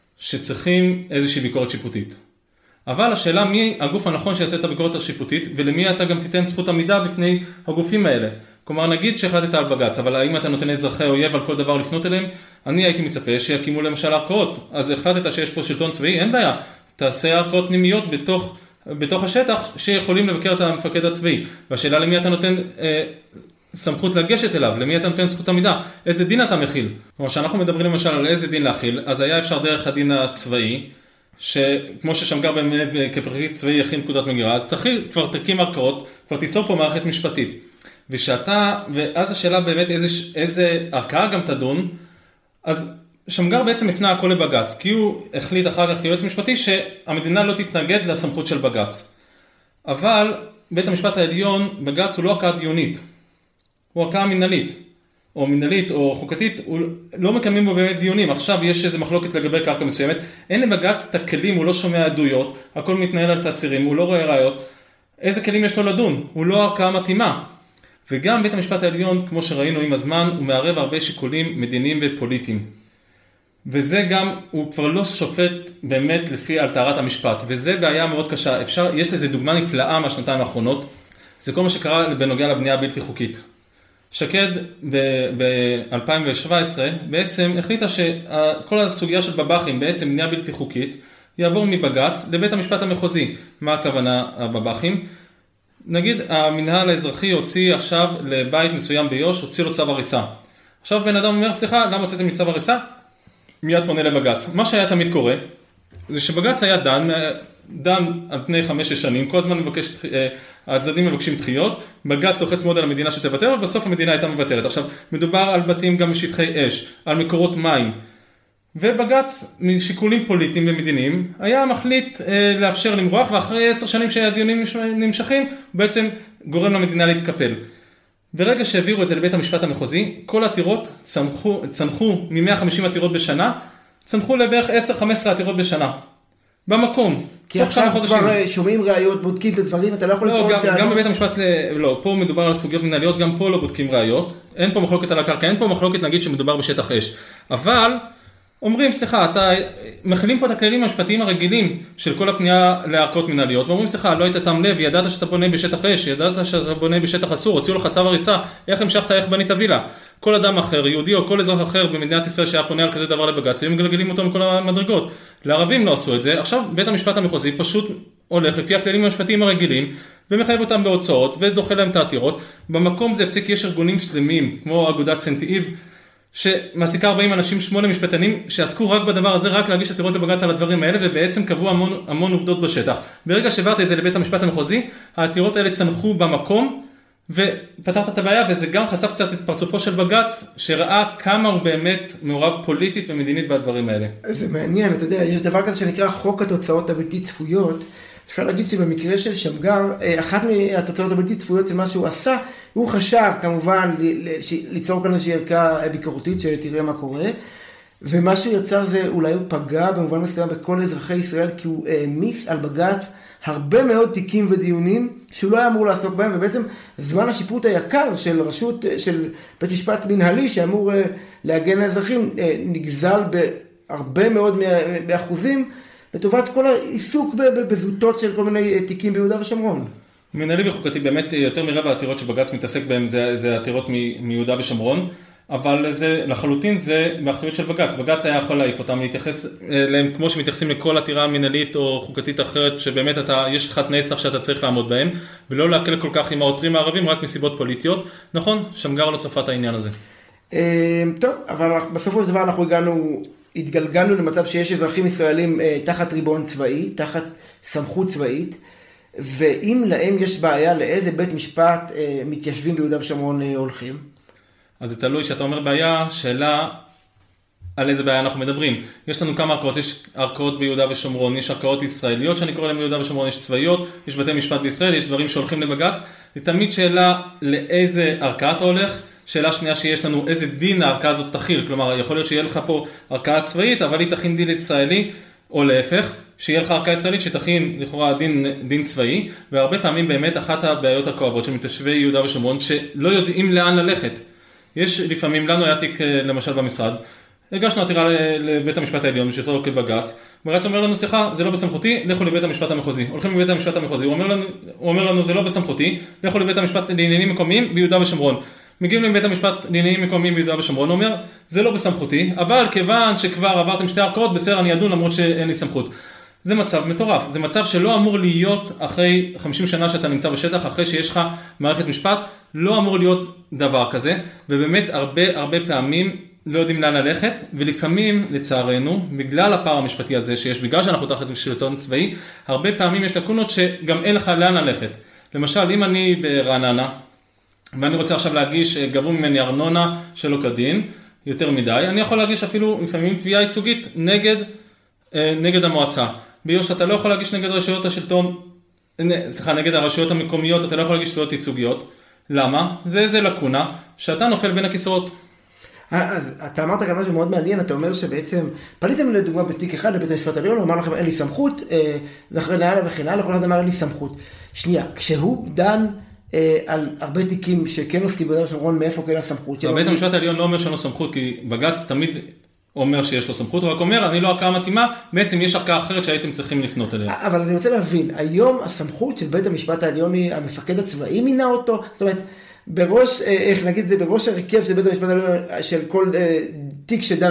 שצריכים איזושהי ביקורת שיפוטית. אבל השאלה מי הגוף הנכון שיעשה את הביקורת השיפוטית, ולמי אתה גם תיתן זכות עמידה בפני הגופים האלה. כלומר, נגיד שהחלטת על בג"ץ, אבל האם אתה נותן אזרחי אויב על כל דבר לפנות אליהם? אני הייתי מצפה שיקימו למשל ערכאות. אז החלטת שיש פה שלטון צבאי, אין בעיה. תעשה ערכאות פנימיות בתוך, בתוך השטח שיכולים לבקר את המפקד הצבאי. והשאלה למי אתה נותן אה, סמכות לגשת אליו, למי אתה נותן זכות עמידה, איזה דין אתה מכיל. כלומר, שאנחנו מדברים למשל על איזה דין להכיל, אז היה אפשר דרך הדין הצבאי, שכמו ששמגר באמת כפרקליט צבאי יכין פקודת מגירה, אז תכיל, כבר תקים ערכאות, כבר תיצור פה מערכת משפטית. ושאתה, ואז השאלה באמת איזה, איזה ערכאה גם תדון, אז שמגר בעצם הפנה הכל לבג"ץ, כי הוא החליט אחר כך כיועץ משפטי שהמדינה לא תתנגד לסמכות של בג"ץ. אבל בית המשפט העליון, בג"ץ הוא לא ערכאה דיונית, הוא ערכאה מנהלית, או מנהלית או חוקתית, הוא לא מקיימים בו באמת דיונים. עכשיו יש איזו מחלוקת לגבי קרקע מסוימת, אין לבג"ץ את הכלים, הוא לא שומע עדויות, הכל מתנהל על תצהירים, הוא לא רואה ראיות, איזה כלים יש לו לדון? הוא לא ערכאה מתאימה. וגם בית המשפט העליון, כמו שראינו עם הזמן, הוא מערב הרבה שיקולים מדיניים ופוליטיים. וזה גם, הוא כבר לא שופט באמת לפי על טהרת המשפט, וזה בעיה מאוד קשה. אפשר, יש לזה דוגמה נפלאה מהשנתיים האחרונות, זה כל מה שקרה בנוגע לבנייה הבלתי חוקית. שקד ב-אלפיים שבע עשרה בעצם החליטה שכל הסוגיה של בב"חים, בעצם בנייה בלתי חוקית, יעבור מבג"ץ לבית המשפט המחוזי. מה הכוונה הבב"חים? נגיד, המנהל האזרחי הוציא עכשיו לבית מסוים ביו"ש, הוציא לו צו הריסה. עכשיו בן אדם אומר, סליחה, למה הוצאתם מצו הריסה? מיד פונה לבג"ץ. מה שהיה תמיד קורה, זה שבג"ץ היה דן, דן על פני חמש שנים, כל הזמן מבקש, הצדדים מבקשים דחיות, בג"ץ לוחץ מאוד על המדינה שתוותר, ובסוף המדינה הייתה מבטרת. עכשיו, מדובר על בתים גם בשטחי אש, על מקורות מים, ובג"ץ, משיקולים פוליטיים ומדיניים, היה מחליט אה, לאפשר למרוח, ואחרי עשר שנים שהדיונים נמשכים, בעצם גורם למדינה להתקפל. ברגע שהעבירו את זה לבית המשפט המחוזי, כל עתירות צנחו, צנחו מ-מאה וחמישים עתירות בשנה, צנחו לבערך עשר חמש עשרה עתירות בשנה. במקום. כי עכשיו כבר שומעים ראיות, בודקים את הדברים, אתה לא יכול לא, גם, גם בבית המשפט, לא, פה מדובר על סוגיות מנהליות, גם פה לא בודקים ראיות. אין פה מחלוקת על הקרקע, אין פה מחלוקת נגיד שמדובר בשטח אש. אבל אומרים, סליחה, אתה מכילים פה את הכללים המשפטיים הרגילים של כל הפנייה לערכאות מנהליות, ואומרים, סליחה, לא היית תם לב, ידעת שאתה בונה בשטח אש, ידעת שאתה בונה בשטח אסור, הוציאו לך צו הריסה, איך המשכת, איך בנית וילה? כל אדם אחר, יהודי או כל אזרח אחר במדינת ישראל שהיה פונה על כזה דבר לבג"ץ, הם מגלגלים אותו מכל המדרגות. לערבים לא עשו את זה, עכשיו בית המשפט המחוזי פשוט הולך לפי הכללים המשפטיים הרגילים, ומחייב אותם בהוצאות, ודוחה להם את העתירות. במקום זה הפסיק, יש ארגונים שלמים, כמו אגודת סנט-איב, שמעסיקה ארבעים אנשים, שמונה משפטנים, שעסקו רק בדבר הזה, רק להגיש עתירות לבג"ץ על הדברים האלה, ובעצם קבעו המון, המון עובדות בשטח. ברגע שהעברת את זה לבית המשפט המחוזי, העתירות האלה צנחו במקום, ופתרת את הבעיה, וזה גם חשף קצת את פרצופו של בג"ץ, שראה כמה הוא באמת מעורב פוליטית ומדינית בדברים האלה. זה מעניין, אתה יודע, יש דבר כזה שנקרא חוק התוצאות הבלתי צפויות, אפשר להגיד שבמקרה של שמגר, אחת מהתוצאות הבלתי צפויות זה מה שהוא עשה, הוא חשב כמובן ליצור כאן איזושהי ערכה ביקורתית שתראה מה קורה, ומה שהוא יצר זה אולי הוא פגע במובן מסוים בכל אזרחי ישראל, כי הוא העמיס על בג"ץ הרבה מאוד תיקים ודיונים שהוא לא היה אמור לעסוק בהם, ובעצם זמן השיפוט היקר של רשות, של בית משפט מנהלי שאמור להגן על האזרחים, נגזל בהרבה מאוד באחוזים, לטובת כל העיסוק בזוטות של כל מיני תיקים ביהודה ושומרון. מנהלי וחוקתי באמת יותר מרבע העתירות שבג"ץ מתעסק בהם זה, זה עתירות מיהודה ושומרון, אבל זה לחלוטין זה באחריות של בג"ץ. בג"ץ היה יכול להעיף אותם, להתייחס להם כמו שמתייחסים לכל עתירה מנהלית או חוקתית אחרת, שבאמת אתה, יש לך תנאי סף שאתה צריך לעמוד בהם, ולא להקל כל כך עם העותרים הערבים רק מסיבות פוליטיות. נכון, שמגר לא צפה את העניין הזה. טוב, אבל בסופו של דבר אנחנו הגענו, התגלגלנו למצב שיש אזרחים ישראלים תחת ריבון צבאי, תחת סמכות צבאית, ואם להם יש בעיה לאיזה בית משפט מתיישבים ביהודה ושומרון הולכים? אז זה תלוי שאתה אומר בעיה, שאלה על איזה בעיה אנחנו מדברים. יש לנו כמה ערכאות, יש ערכאות ביהודה ושומרון, יש ערכאות ישראליות שאני קורא להם ביהודה ושומרון, יש צבאיות, יש בתי משפט בישראל, יש דברים שהולכים לבג"ץ. זה תמיד שאלה לאיזה ערכאה אתה הולך, שאלה שנייה שיש לנו איזה דין הערכאה הזאת תכיל, כלומר יכול להיות שיהיה לך פה ערכאה צבאית, אבל היא תכין דין ישראלי, או להפך, שיהיה לך ערכאה ישראלית שתכין לכאורה דין, דין צבאי, והרבה פעמים באמת אחת הבעיות הכואבות של מתיישבי יהודה ושומרון, שלא יודעים לאן ללכת. יש לפעמים, לנו היה תיק למשל במשרד, הגשנו עתירה לבית המשפט העליון, בשביל כבג"ץ, בג"ץ אומר לנו, סליחה, זה לא בסמכותי, לכו לבית המשפט המחוזי. הולכים לבית המשפט המחוזי, הוא אומר לנו, הוא אומר לנו, זה לא בסמכותי, לכו לבית המשפט לעניינים מקומיים ביהודה ושומרון. מגיעים לבית המשפט לעניינים מקומיים ביהודה ושומרון, הוא אומר, זה לא בסמכותי, אבל כיוון שכבר עברתם שתי ערכאות, בסדר, אני אדון למרות שאין לי סמכות. זה מצב מטורף, זה מצב שלא אמור להיות אחרי חמישים שנה שאתה נמצא בשטח, אחרי שיש לך מערכת משפט, לא אמור להיות דבר כזה, ובאמת הרבה הרבה פעמים לא יודעים לאן ללכת, ולפעמים לצערנו, בגלל הפער המשפטי הזה שיש, בגלל שאנחנו תחת שלטון צבאי, הרבה פעמים יש לקונות שגם אין לך לאן ללכת. למשל, אם אני ברעננה, ואני רוצה עכשיו להגיש, גבו ממני ארנונה שלא כדין, יותר מדי, אני יכול להגיש אפילו לפעמים תביעה ייצוגית נגד, נגד המועצה. ביו"ש אתה לא יכול להגיש נגד רשויות השלטון, סליחה, נגד הרשויות המקומיות, אתה לא יכול להגיש תביעות ייצוגיות. למה? זה איזה לקונה שאתה נופל בין הכיסאות. אז אתה אמרת גם משהו מאוד מעניין, אתה אומר שבעצם פניתם לדוגמה בתיק אחד לבית המשפט העליון, הוא אמר לכם אין לי סמכות, ואחרי נהלה וכן הלאה, כל אחד אמר אין לי סמכות. שנייה, כשהוא דן על הרבה תיקים שכן עוסקים ביהודה ושומרון, מאיפה כן הסמכות? בית המשפט העליון לא אומר שאין לו סמכות, כי בג"ץ תמיד אומר שיש לו סמכות, הוא רק אומר, אני לא ערכאה מתאימה, בעצם יש ערכאה אחרת שהייתם צריכים לפנות אליה. אבל אני רוצה להבין, היום הסמכות של בית המשפט העליון היא, המפקד הצבאי מינה אותו, זאת אומרת, בראש, איך נגיד את זה, בראש הרכב של בית המשפט העליון, של כל תיק שדן,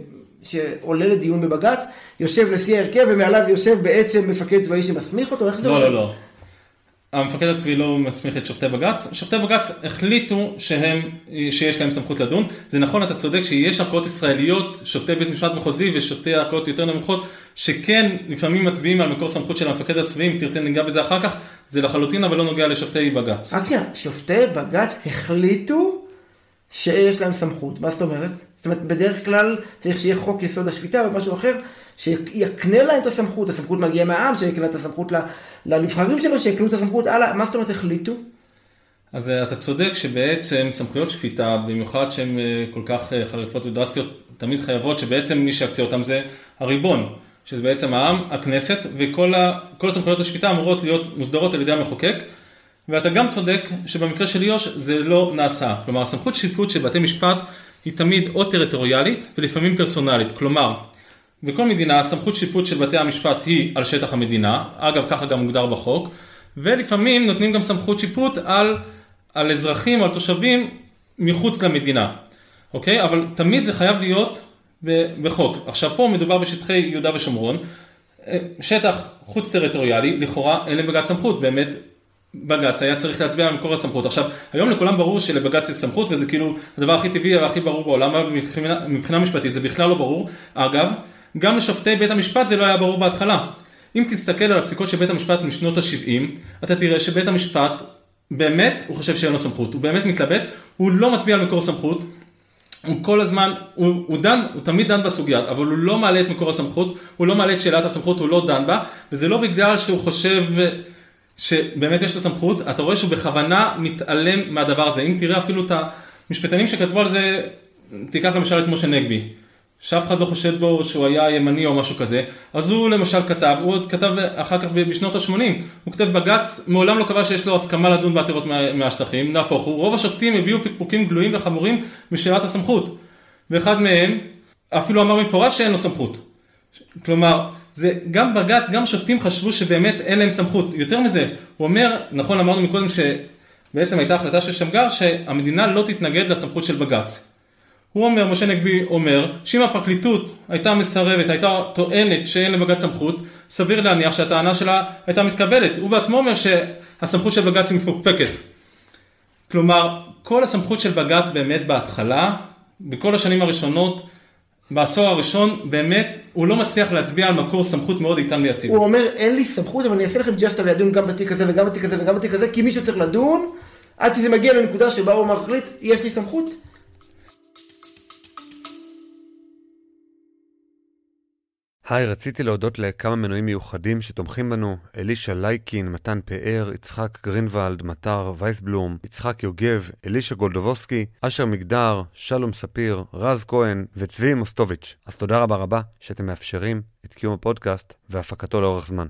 שעולה לדיון בבג"ץ, יושב נשיא ההרכב, ומעליו יושב בעצם מפקד צבאי שמסמיך אותו, איך זה? לא, לא, לא. המפקד הצבאי לא מסמיך את שופטי בג"ץ. שופטי בג"ץ החליטו שהם, שיש להם סמכות לדון. זה נכון, אתה צודק שיש ערכאות ישראליות, שופטי בית משפט מחוזי ושופטי ערכאות יותר נמוכות, שכן לפעמים מצביעים על מקור סמכות של המפקד הצבאי, אם תרצה ניגע בזה אחר כך, זה לחלוטין אבל לא נוגע לשופטי בג"ץ. רק שנייה, שופטי בג"ץ החליטו שיש להם סמכות. מה זאת אומרת? זאת אומרת, בדרך כלל צריך שיהיה חוק יסוד השפיטה או משהו אחר, שיקנה להם את הסמכות, הסמכות מגיעה מהעם, שיקנה את הסמכות לנבחרים שלו, שיקנו את הסמכות הלאה, מה זאת אומרת החליטו? אז אתה צודק שבעצם סמכויות שפיטה, במיוחד שהן כל כך חריפות ודרסטיות, תמיד חייבות שבעצם מי שיקצה אותם זה הריבון, שזה בעצם העם, הכנסת, וכל ה, כל הסמכויות השפיטה אמורות להיות מוסדרות על ידי המחוקק, ואתה גם צודק שבמקרה של יו"ש זה לא נעשה. כלומר, הסמכות שיפוט של בתי משפט היא תמיד או טריטוריאלית ולפעמים פרסונלית. כלומר, בכל מדינה הסמכות שיפוט של בתי המשפט היא על שטח המדינה, אגב ככה גם מוגדר בחוק, ולפעמים נותנים גם סמכות שיפוט על, על אזרחים או על תושבים מחוץ למדינה. אוקיי? אבל תמיד זה חייב להיות בחוק. עכשיו פה מדובר בשטחי יהודה ושומרון, שטח חוץ טריטוריאלי, לכאורה אין לבג"ץ סמכות, באמת בג"ץ היה צריך להצביע על מקור הסמכות. עכשיו, היום לכולם ברור שלבג"ץ יש סמכות, וזה כאילו הדבר הכי טבעי והכי ברור בעולם, אבל מבחינה, מבחינה משפטית זה בכלל לא ברור. אגב, גם לשופטי בית המשפט זה לא היה ברור בהתחלה. אם תסתכל על הפסיקות של בית המשפט משנות ה-שבעים, אתה תראה שבית המשפט באמת, הוא חושב שאין לו סמכות, הוא באמת מתלבט, הוא לא מצביע על מקור הסמכות, הוא כל הזמן, הוא, הוא דן, הוא תמיד דן בסוגיה, אבל הוא לא מעלה את מקור הסמכות, הוא לא מעלה את שאלת הסמכות, הוא לא דן בה, וזה לא בגלל שהוא חושב שבאמת יש לו סמכות, אתה רואה שהוא בכוונה מתעלם מהדבר הזה. אם תראה אפילו את המשפטנים שכתבו על זה, תיקח למשל את משה נגבי, שאף אחד לא חושד בו שהוא היה ימני או משהו כזה, אז הוא למשל כתב, הוא עוד כתב אחר כך בשנות ה-שמונים, הוא כתב בג"ץ, מעולם לא קבע שיש לו הסכמה לדון בעתירות מהשטחים, נהפוך הוא, רוב השופטים הביאו פקפוקים גלויים וחמורים משאלת הסמכות, ואחד מהם אפילו אמר מפורש שאין לו סמכות. כלומר, זה גם בג"ץ, גם שופטים חשבו שבאמת אין להם סמכות. יותר מזה, הוא אומר, נכון אמרנו מקודם שבעצם הייתה החלטה של שמגר, שהמדינה לא תתנגד לסמכות של בג"ץ. הוא אומר, משה נגבי אומר, שאם הפרקליטות הייתה מסרבת, הייתה טוענת שאין לבג"ץ סמכות, סביר להניח שהטענה שלה הייתה מתקבלת. הוא בעצמו אומר שהסמכות של בג"ץ היא מפוקפקת. כלומר, כל הסמכות של בג"ץ באמת בהתחלה, בכל השנים הראשונות, בעשור הראשון, באמת, הוא לא מצליח להצביע על מקור סמכות מאוד איתן ליציב. הוא אומר, אין לי סמכות, אבל אני אעשה לכם ג'סטה לדון גם בתיק הזה וגם בתיק הזה וגם בתיק הזה, כי מישהו צריך לדון, עד שזה מגיע לנקודה שבה הוא מחליט, יש לי סמכות. היי, רציתי להודות לכמה מנויים מיוחדים שתומכים בנו, אלישה לייקין, מתן פאר, יצחק גרינוולד, מטר וייסבלום, יצחק יוגב, אלישה גולדובוסקי, אשר מגדר, שלום ספיר, רז כהן וצבי מוסטוביץ'. אז תודה רבה רבה שאתם מאפשרים את קיום הפודקאסט והפקתו לאורך זמן.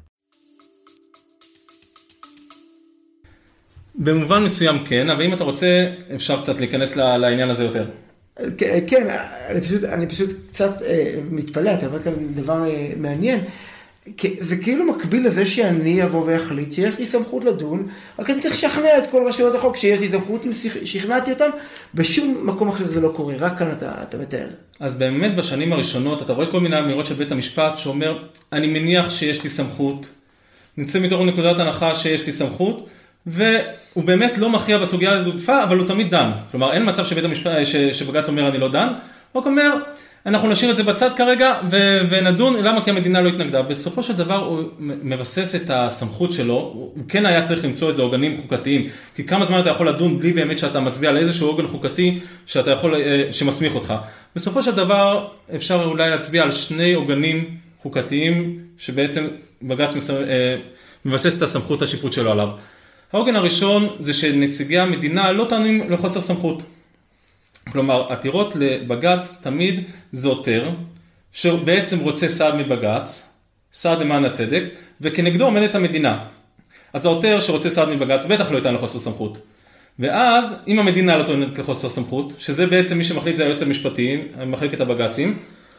במובן מסוים כן, אבל אם אתה רוצה אפשר קצת להיכנס לעניין הזה יותר. כן, אני פשוט, אני פשוט קצת אה, מתפלא, אתה אומר כאן דבר אה, מעניין. זה כאילו מקביל לזה שאני אבוא ויחליט שיש לי סמכות לדון, רק אני צריך לשכנע את כל רשויות החוק שיש לי סמכות, אם שכנעתי אותם, בשום מקום אחר זה לא קורה, רק כאן אתה, אתה מתאר. אז באמת בשנים הראשונות אתה רואה כל מיני אמירות של בית המשפט שאומר, אני מניח שיש לי סמכות, נצא מתוך נקודת הנחה שיש לי סמכות, והוא באמת לא מכריע בסוגיה לגופה, אבל הוא תמיד דן. כלומר, אין מצב שבית המשפט, שבג"ץ אומר אני לא דן, הוא אומר, אנחנו נשאיר את זה בצד כרגע, ו- ונדון, למה כי המדינה לא התנגדה. בסופו של דבר הוא מבסס את הסמכות שלו, הוא כן היה צריך למצוא איזה עוגנים חוקתיים, כי כמה זמן אתה יכול לדון בלי באמת שאתה מצביע על איזשהו עוגן חוקתי שאתה יכול, שמסמיך אותך. בסופו של דבר אפשר אולי להצביע על שני עוגנים חוקתיים, שבעצם בג"ץ מבסס את הסמכות השיפוט שלו עליו. העוגן הראשון זה שנציגי המדינה לא טענים לחוסר סמכות. כלומר, עתירות לבג"ץ תמיד זה עותר, שבעצם רוצה סעד מבג"ץ, סעד למען הצדק, וכנגדו עומדת המדינה. אז העותר שרוצה סעד מבג"ץ בטח לא ייתן לחוסר סמכות. ואז, אם המדינה לא טוענת לחוסר סמכות, שזה בעצם מי שמחליט זה היועץ המשפטי, מחלקת הבג"צים,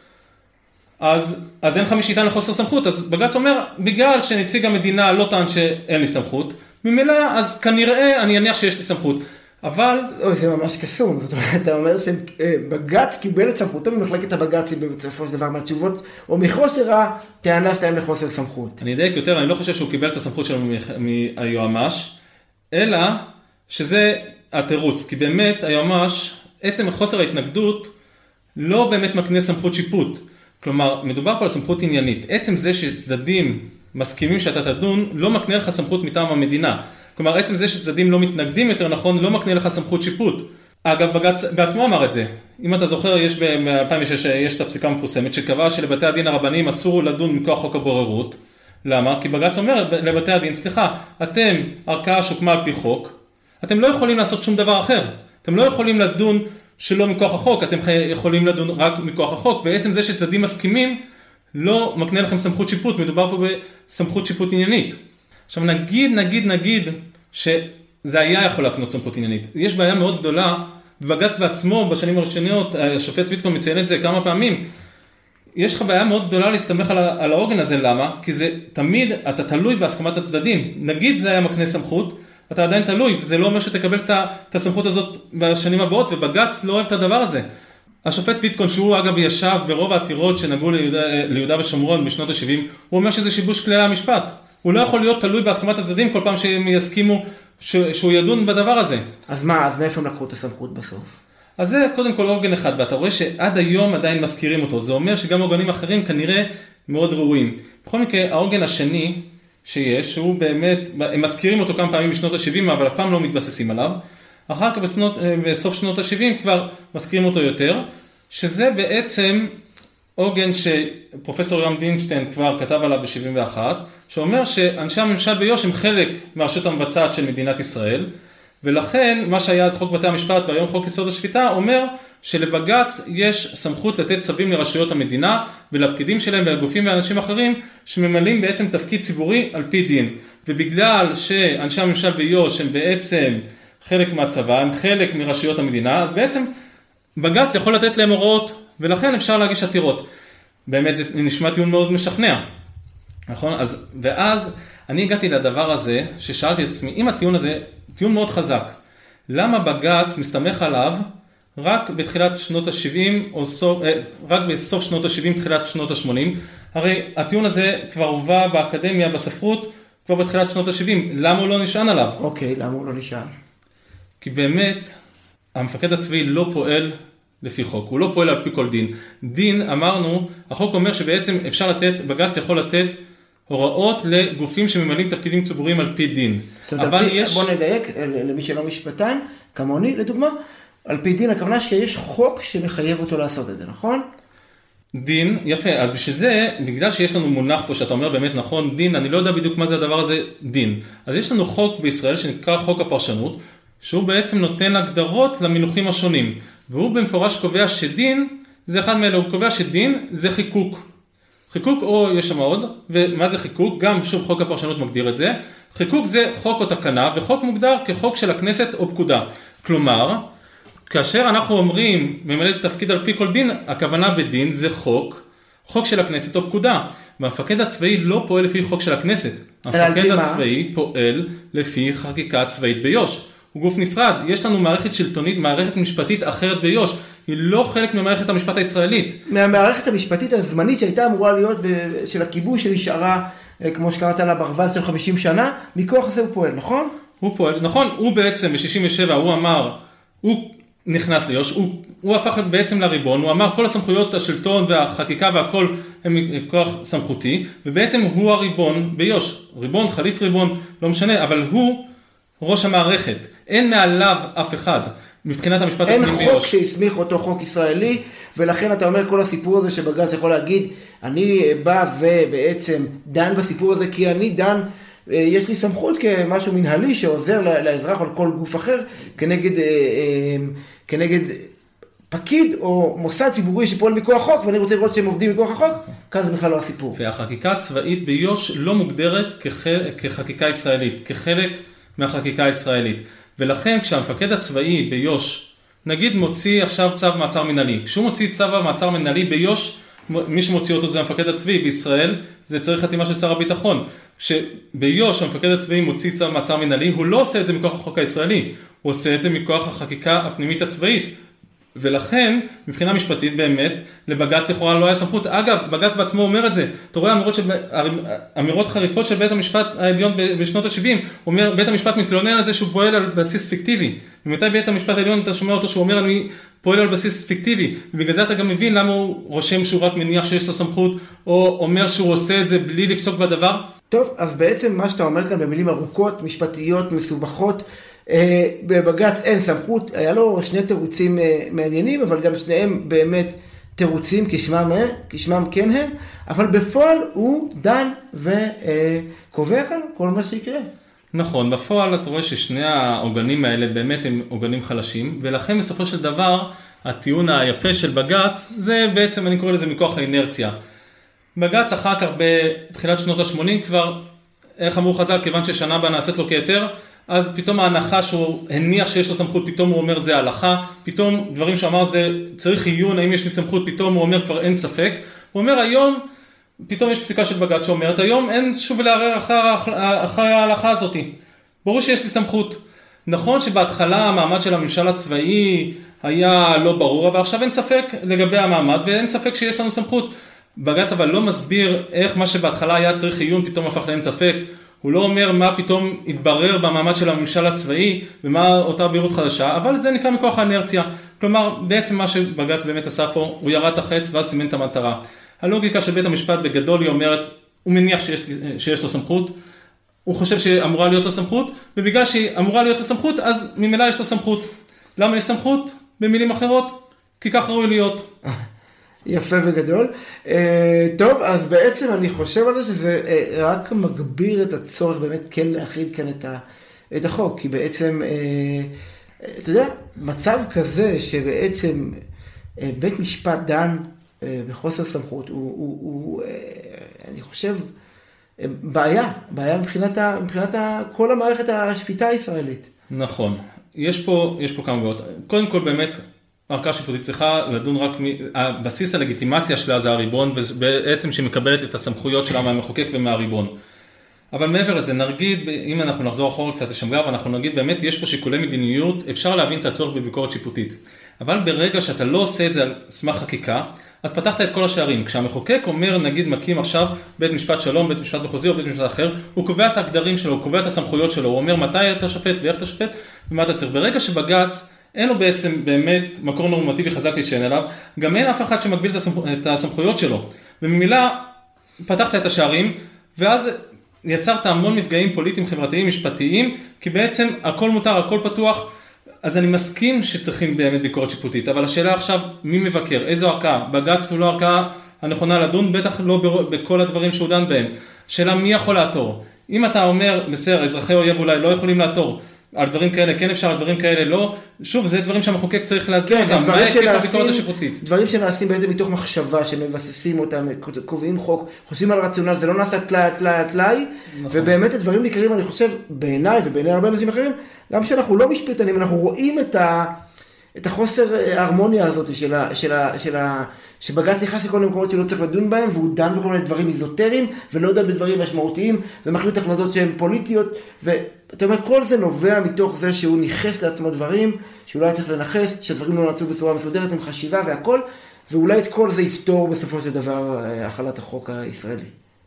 אז, אז אין לך מי שייתן לחוסר סמכות, אז בג"ץ אומר, בגלל שנציג המדינה לא טען שאין לי סמכות, ממילא, אז כנראה אני אניח שיש לי סמכות. אבל... אוי, זה ממש קסום. זאת אומרת, אתה אומר שבג"ץ קיבל את סמכותו ממחלקת הבג"צים בסופו של דבר מהתשובות, או מחוסר הטענה שלהם לחוסר סמכות. אני אדייק יותר, אני לא חושב שהוא קיבל את הסמכות שלו מהיועמ"ש, אלא שזה התירוץ, כי באמת היועמ"ש, עצם חוסר ההתנגדות, לא באמת מקנה סמכות שיפוט. כלומר, מדובר פה על סמכות עניינית. עצם זה שצדדים מסכימים שאתה תדון, לא מקנה לך סמכות מטעם המדינה. כלומר, עצם זה שצדדים לא מתנגדים יותר נכון, לא מקנה לך סמכות שיפוט. אגב, בג"ץ בעצמו אמר את זה. אם אתה זוכר, יש ב-אלפיים ושש יש את הפסיקה המפורסמת, שקבעה שלבתי הדין הרבניים אסור לדון מכוח חוק הבוררות. למה? כי בג"ץ אומר לבתי הדין, סליחה, אתם ערכאה שהוקמה על פי חוק, אתם לא יכולים לעשות שום דבר אחר. אתם לא יכולים לדון שלא מכוח החוק, אתם יכולים לדון רק מכוח החוק, ועצם זה שצדדים מסכימים, לא מקנה לכם סמכות שיפוט, מדובר פה בסמכות שיפוט עניינית. עכשיו נגיד, נגיד, נגיד, שזה היה יכול להקנות סמכות עניינית. יש בעיה מאוד גדולה, ובג"ץ בעצמו בשנים הראשונות, השופט ויטקון מציין את זה כמה פעמים, יש לך בעיה מאוד גדולה להסתמך על, על העוגן הזה, למה? כי זה תמיד, אתה תלוי בהסכמת הצדדים. נגיד זה היה מקנה סמכות, אתה עדיין תלוי, וזה לא אומר שתקבל את הסמכות הזאת בשנים הבאות, ובג"ץ לא אוהב את הדבר הזה. השופט ויטקון, שהוא אגב ישב ברוב העתירות שנגעו ליהודה, ליהודה ושומרון בשנות ה-שבעים, הוא אומר שזה שיבוש כללי המשפט. הוא לא יכול להיות תלוי בהסכמת הצדדים כל פעם שהם יסכימו שהוא ידון בדבר הזה. אז מה, אז מאיפה הם לקחו את הסמכות בסוף? אז זה קודם כל עוגן אחד, ואתה רואה שעד היום עדיין מזכירים אותו. זה אומר שגם עוגנים אחרים כנראה מאוד ראויים. בכל מקרה, העוגן השני שיש, שהוא באמת, הם מזכירים אותו כמה פעמים בשנות ה-שבעים, אבל אף פעם לא מתבססים עליו. אחר כך בסנות, בסוף שנות ה-שבעים כבר מזכירים אותו יותר, שזה בעצם עוגן שפרופסור יורם דינשטיין כבר כתב עליו ב-שבעים ואחת, שאומר שאנשי הממשל ביו"ש הם חלק מהרשות המבצעת של מדינת ישראל, ולכן מה שהיה אז חוק בתי המשפט והיום חוק יסוד השפיטה אומר שלבג"ץ יש סמכות לתת צווים לרשויות המדינה ולפקידים שלהם ולגופים ואנשים אחרים שממלאים בעצם תפקיד ציבורי על פי דין. ובגלל שאנשי הממשל ביו"ש הם בעצם חלק מהצבא, הם חלק מרשויות המדינה, אז בעצם בג"ץ יכול לתת להם הוראות ולכן אפשר להגיש עתירות. באמת זה נשמע טיעון מאוד משכנע. נכון? אז, ואז אני הגעתי לדבר הזה ששאלתי את עצמי, אם הטיעון הזה טיעון מאוד חזק, למה בג"ץ מסתמך עליו רק בתחילת שנות ה-שבעים, או סוף, רק בסוף שנות ה-שבעים, תחילת שנות ה-שמונים? הרי הטיעון הזה כבר הובא באקדמיה, בספרות, כבר בתחילת שנות ה-שבעים. למה הוא לא נשען עליו? אוקיי, למה הוא לא נשען? כי באמת, המפקד הצבאי לא פועל לפי חוק, הוא לא פועל על פי כל דין. דין, אמרנו, החוק אומר שבעצם אפשר לתת, בג"ץ יכול לתת הוראות לגופים שממלאים תפקידים ציבוריים על פי דין. אבל יש... בוא נדייק, למי שלא משפטן, כמוני, לדוגמה, על פי דין, הכוונה שיש חוק שמחייב אותו לעשות את זה, נכון? דין, יפה, אז בשביל זה, בגלל שיש לנו מונח פה שאתה אומר באמת נכון, דין, אני לא יודע בדיוק מה זה הדבר הזה, דין. אז יש לנו חוק בישראל שנקרא חוק הפרשנות, שהוא בעצם נותן הגדרות למינוחים השונים, והוא במפורש קובע שדין, זה אחד מאלה, הוא קובע שדין זה חיקוק. חיקוק או יש שם עוד, ומה זה חיקוק? גם שוב חוק הפרשנות מגדיר את זה. חיקוק זה חוק או תקנה, וחוק מוגדר כחוק של הכנסת או פקודה. כלומר, כאשר אנחנו אומרים ממלא תפקיד על פי כל דין, הכוונה בדין זה חוק, חוק של הכנסת או פקודה. והמפקד הצבאי לא פועל לפי חוק של הכנסת. המפקד הצבאי פועל לפי חקיקה צבאית ביו"ש. הוא גוף נפרד, יש לנו מערכת שלטונית, מערכת משפטית אחרת ביו"ש, היא לא חלק ממערכת המשפט הישראלית. מהמערכת המשפטית הזמנית שהייתה אמורה להיות של הכיבוש שנשארה, כמו שקראת לה ברווז של חמישים שנה, מכוח זה הוא פועל, נכון? הוא פועל, נכון, הוא בעצם ב-שישים ושבע, הוא אמר, הוא נכנס ליו"ש, הוא, הוא הפך בעצם לריבון, הוא אמר כל הסמכויות השלטון והחקיקה והכל הם כוח סמכותי, ובעצם הוא הריבון ביו"ש, ריבון, חליף ריבון, לא משנה, אבל הוא ראש המערכת, אין מעליו אף אחד, מבחינת המשפט הפנימי ביו"ש. אין חוק שהסמיך אותו חוק ישראלי, ולכן אתה אומר כל הסיפור הזה שבג"ץ יכול להגיד, אני בא ובעצם דן בסיפור הזה, כי אני דן, יש לי סמכות כמשהו מנהלי שעוזר לאזרח או לכל גוף אחר, כנגד, כנגד פקיד או מוסד ציבורי שפועל מכוח חוק, ואני רוצה לראות שהם עובדים מכוח החוק, כאן זה בכלל לא הסיפור. והחקיקה הצבאית ביו"ש לא מוגדרת כחל... כחקיקה ישראלית, כחלק מהחקיקה הישראלית. ולכן כשהמפקד הצבאי ביו"ש, נגיד מוציא עכשיו צו מעצר מנהלי, כשהוא מוציא צו מעצר מנהלי ביו"ש, מי שמוציא אותו זה המפקד הצבאי בישראל, זה צריך חתימה של שר הביטחון. שביו"ש המפקד הצבאי מוציא צו מעצר מנהלי, הוא לא עושה את זה מכוח החוק הישראלי, הוא עושה את זה מכוח החקיקה הפנימית הצבאית. ולכן, מבחינה משפטית באמת, לבג"ץ לכאורה לא היה סמכות. אגב, בג"ץ בעצמו אומר את זה. אתה רואה אמירות, של, אמירות חריפות של בית המשפט העליון בשנות ה-שבעים. הוא אומר, בית המשפט מתלונן על זה שהוא פועל על בסיס פיקטיבי. ומתי בית המשפט העליון אתה שומע אותו שהוא אומר, אני פועל על בסיס פיקטיבי. ובגלל זה אתה גם מבין למה הוא רושם שהוא רק מניח שיש לו סמכות, או אומר שהוא עושה את זה בלי לפסוק בדבר. טוב, אז בעצם מה שאתה אומר כאן במילים ארוכות, משפטיות, מסובכות, בבג"ץ אין סמכות, היה לו שני תירוצים מעניינים, אבל גם שניהם באמת תירוצים כשמם, כשמם כן הם, אבל בפועל הוא דן וקובע כאן כל מה שיקרה. נכון, בפועל אתה רואה ששני העוגנים האלה באמת הם עוגנים חלשים, ולכן בסופו של דבר הטיעון היפה של בג"ץ, זה בעצם אני קורא לזה מכוח האינרציה. בג"ץ אחר כך בתחילת שנות ה-שמונים כבר, איך אמרו חז"ל, כיוון ששנה בה נעשית לו כיתר, אז פתאום ההנחה שהוא הניח שיש לו סמכות, פתאום הוא אומר זה הלכה, פתאום דברים שאמר זה צריך עיון, האם יש לי סמכות, פתאום הוא אומר כבר אין ספק, הוא אומר היום, פתאום יש פסיקה של בג"ץ שאומרת, היום אין שוב לערער אחר, אחר ההלכה הזאת, ברור שיש לי סמכות. נכון שבהתחלה המעמד של הממשל הצבאי היה לא ברור, אבל עכשיו אין ספק לגבי המעמד, ואין ספק שיש לנו סמכות. בג"ץ אבל לא מסביר איך מה שבהתחלה היה צריך עיון, פתאום הפך לאין ספק. הוא לא אומר מה פתאום התברר במעמד של הממשל הצבאי, ומה אותה בהירות חדשה, אבל זה נקרא מכוח האנרציה. כלומר, בעצם מה שבג"ץ באמת עשה פה, הוא ירד את החץ ואז סימן את המטרה. הלוגיקה של בית המשפט בגדול היא אומרת, הוא מניח שיש, שיש לו סמכות, הוא חושב שאמורה להיות לו סמכות, ובגלל שהיא אמורה להיות לו סמכות, אז ממילא יש לו סמכות. למה יש סמכות? במילים אחרות, כי כך ראוי להיות. יפה וגדול. טוב, אז בעצם אני חושב על זה שזה רק מגביר את הצורך באמת כן להחיל כאן את החוק, כי בעצם, אתה יודע, מצב כזה שבעצם בית משפט דן בחוסר סמכות, הוא, הוא, הוא אני חושב, בעיה, בעיה מבחינת, מבחינת כל המערכת השפיטה הישראלית. נכון. יש פה, יש פה כמה בעיות. קודם כל באמת, הערכאה השיפוטית צריכה לדון רק, הבסיס הלגיטימציה שלה זה הריבון, בעצם שהיא מקבלת את הסמכויות שלה מהמחוקק ומהריבון. אבל מעבר לזה, נגיד, אם אנחנו נחזור אחורה קצת לשמגר, ואנחנו נגיד, באמת יש פה שיקולי מדיניות, אפשר להבין את הצורך בביקורת שיפוטית. אבל ברגע שאתה לא עושה את זה על סמך חקיקה, אז פתחת את כל השערים. כשהמחוקק אומר, נגיד, מקים עכשיו בית משפט שלום, בית משפט מחוזי או בית משפט אחר, הוא קובע את ההגדרים שלו, הוא קובע את הסמכויות שלו, הוא אומר מתי אתה שופט ואיך אתה שופט ומה אתה צריך. ברגע שבג"ץ אין לו בעצם באמת מקור נורמטיבי חזק להישען עליו, גם אין אף אחד שמגביל את הסמכויות שלו. וממילא פתחת את השערים, ואז יצרת המון מפגעים פוליטיים, חברתיים, משפטיים, כי בעצם הכל מותר, הכל פתוח, אז אני מסכים שצריכים באמת ביקורת שיפוטית, אבל השאלה עכשיו, מי מבקר? איזו ערכאה? בג"ץ הוא לא ערכאה הנכונה לדון, בטח לא בכל הדברים שהוא דן בהם. שאלה מי יכול לעתור? אם אתה אומר, בסדר, אזרחי אויב אולי לא יכולים לעתור, על דברים כאלה כן אפשר, על דברים כאלה לא, שוב, זה דברים שהמחוקק צריך להסביר אותם, מה היקף הביקורת השיפוטית? דברים שנעשים בעצם מתוך מחשבה, שמבססים אותם, קובעים חוק, חושבים על רציונל, זה לא נעשה תלאי, תלאי, תלאי, ובאמת הדברים ניכרים, אני חושב, בעיניי ובעיני הרבה אנשים אחרים, גם שאנחנו לא משפטנים, אנחנו רואים את ה... את החוסר ההרמוניה הזאת של ה, של ה, של ה, שבג"ץ נכנס לכל המקומות שלא צריך לדון בהם, והוא דן בכל מיני דברים איזוטריים, ולא דן בדברים משמעותיים, ומחליט החלטות שהן פוליטיות, ואתה אומר, כל זה נובע מתוך זה שהוא ניחס לעצמו דברים, שהוא לא היה צריך לנחס, שהדברים לא נעצו בצורה מסודרת, עם חשיבה והכל, ואולי את כל זה יפתור בסופו של דבר החלת החוק הישראלי.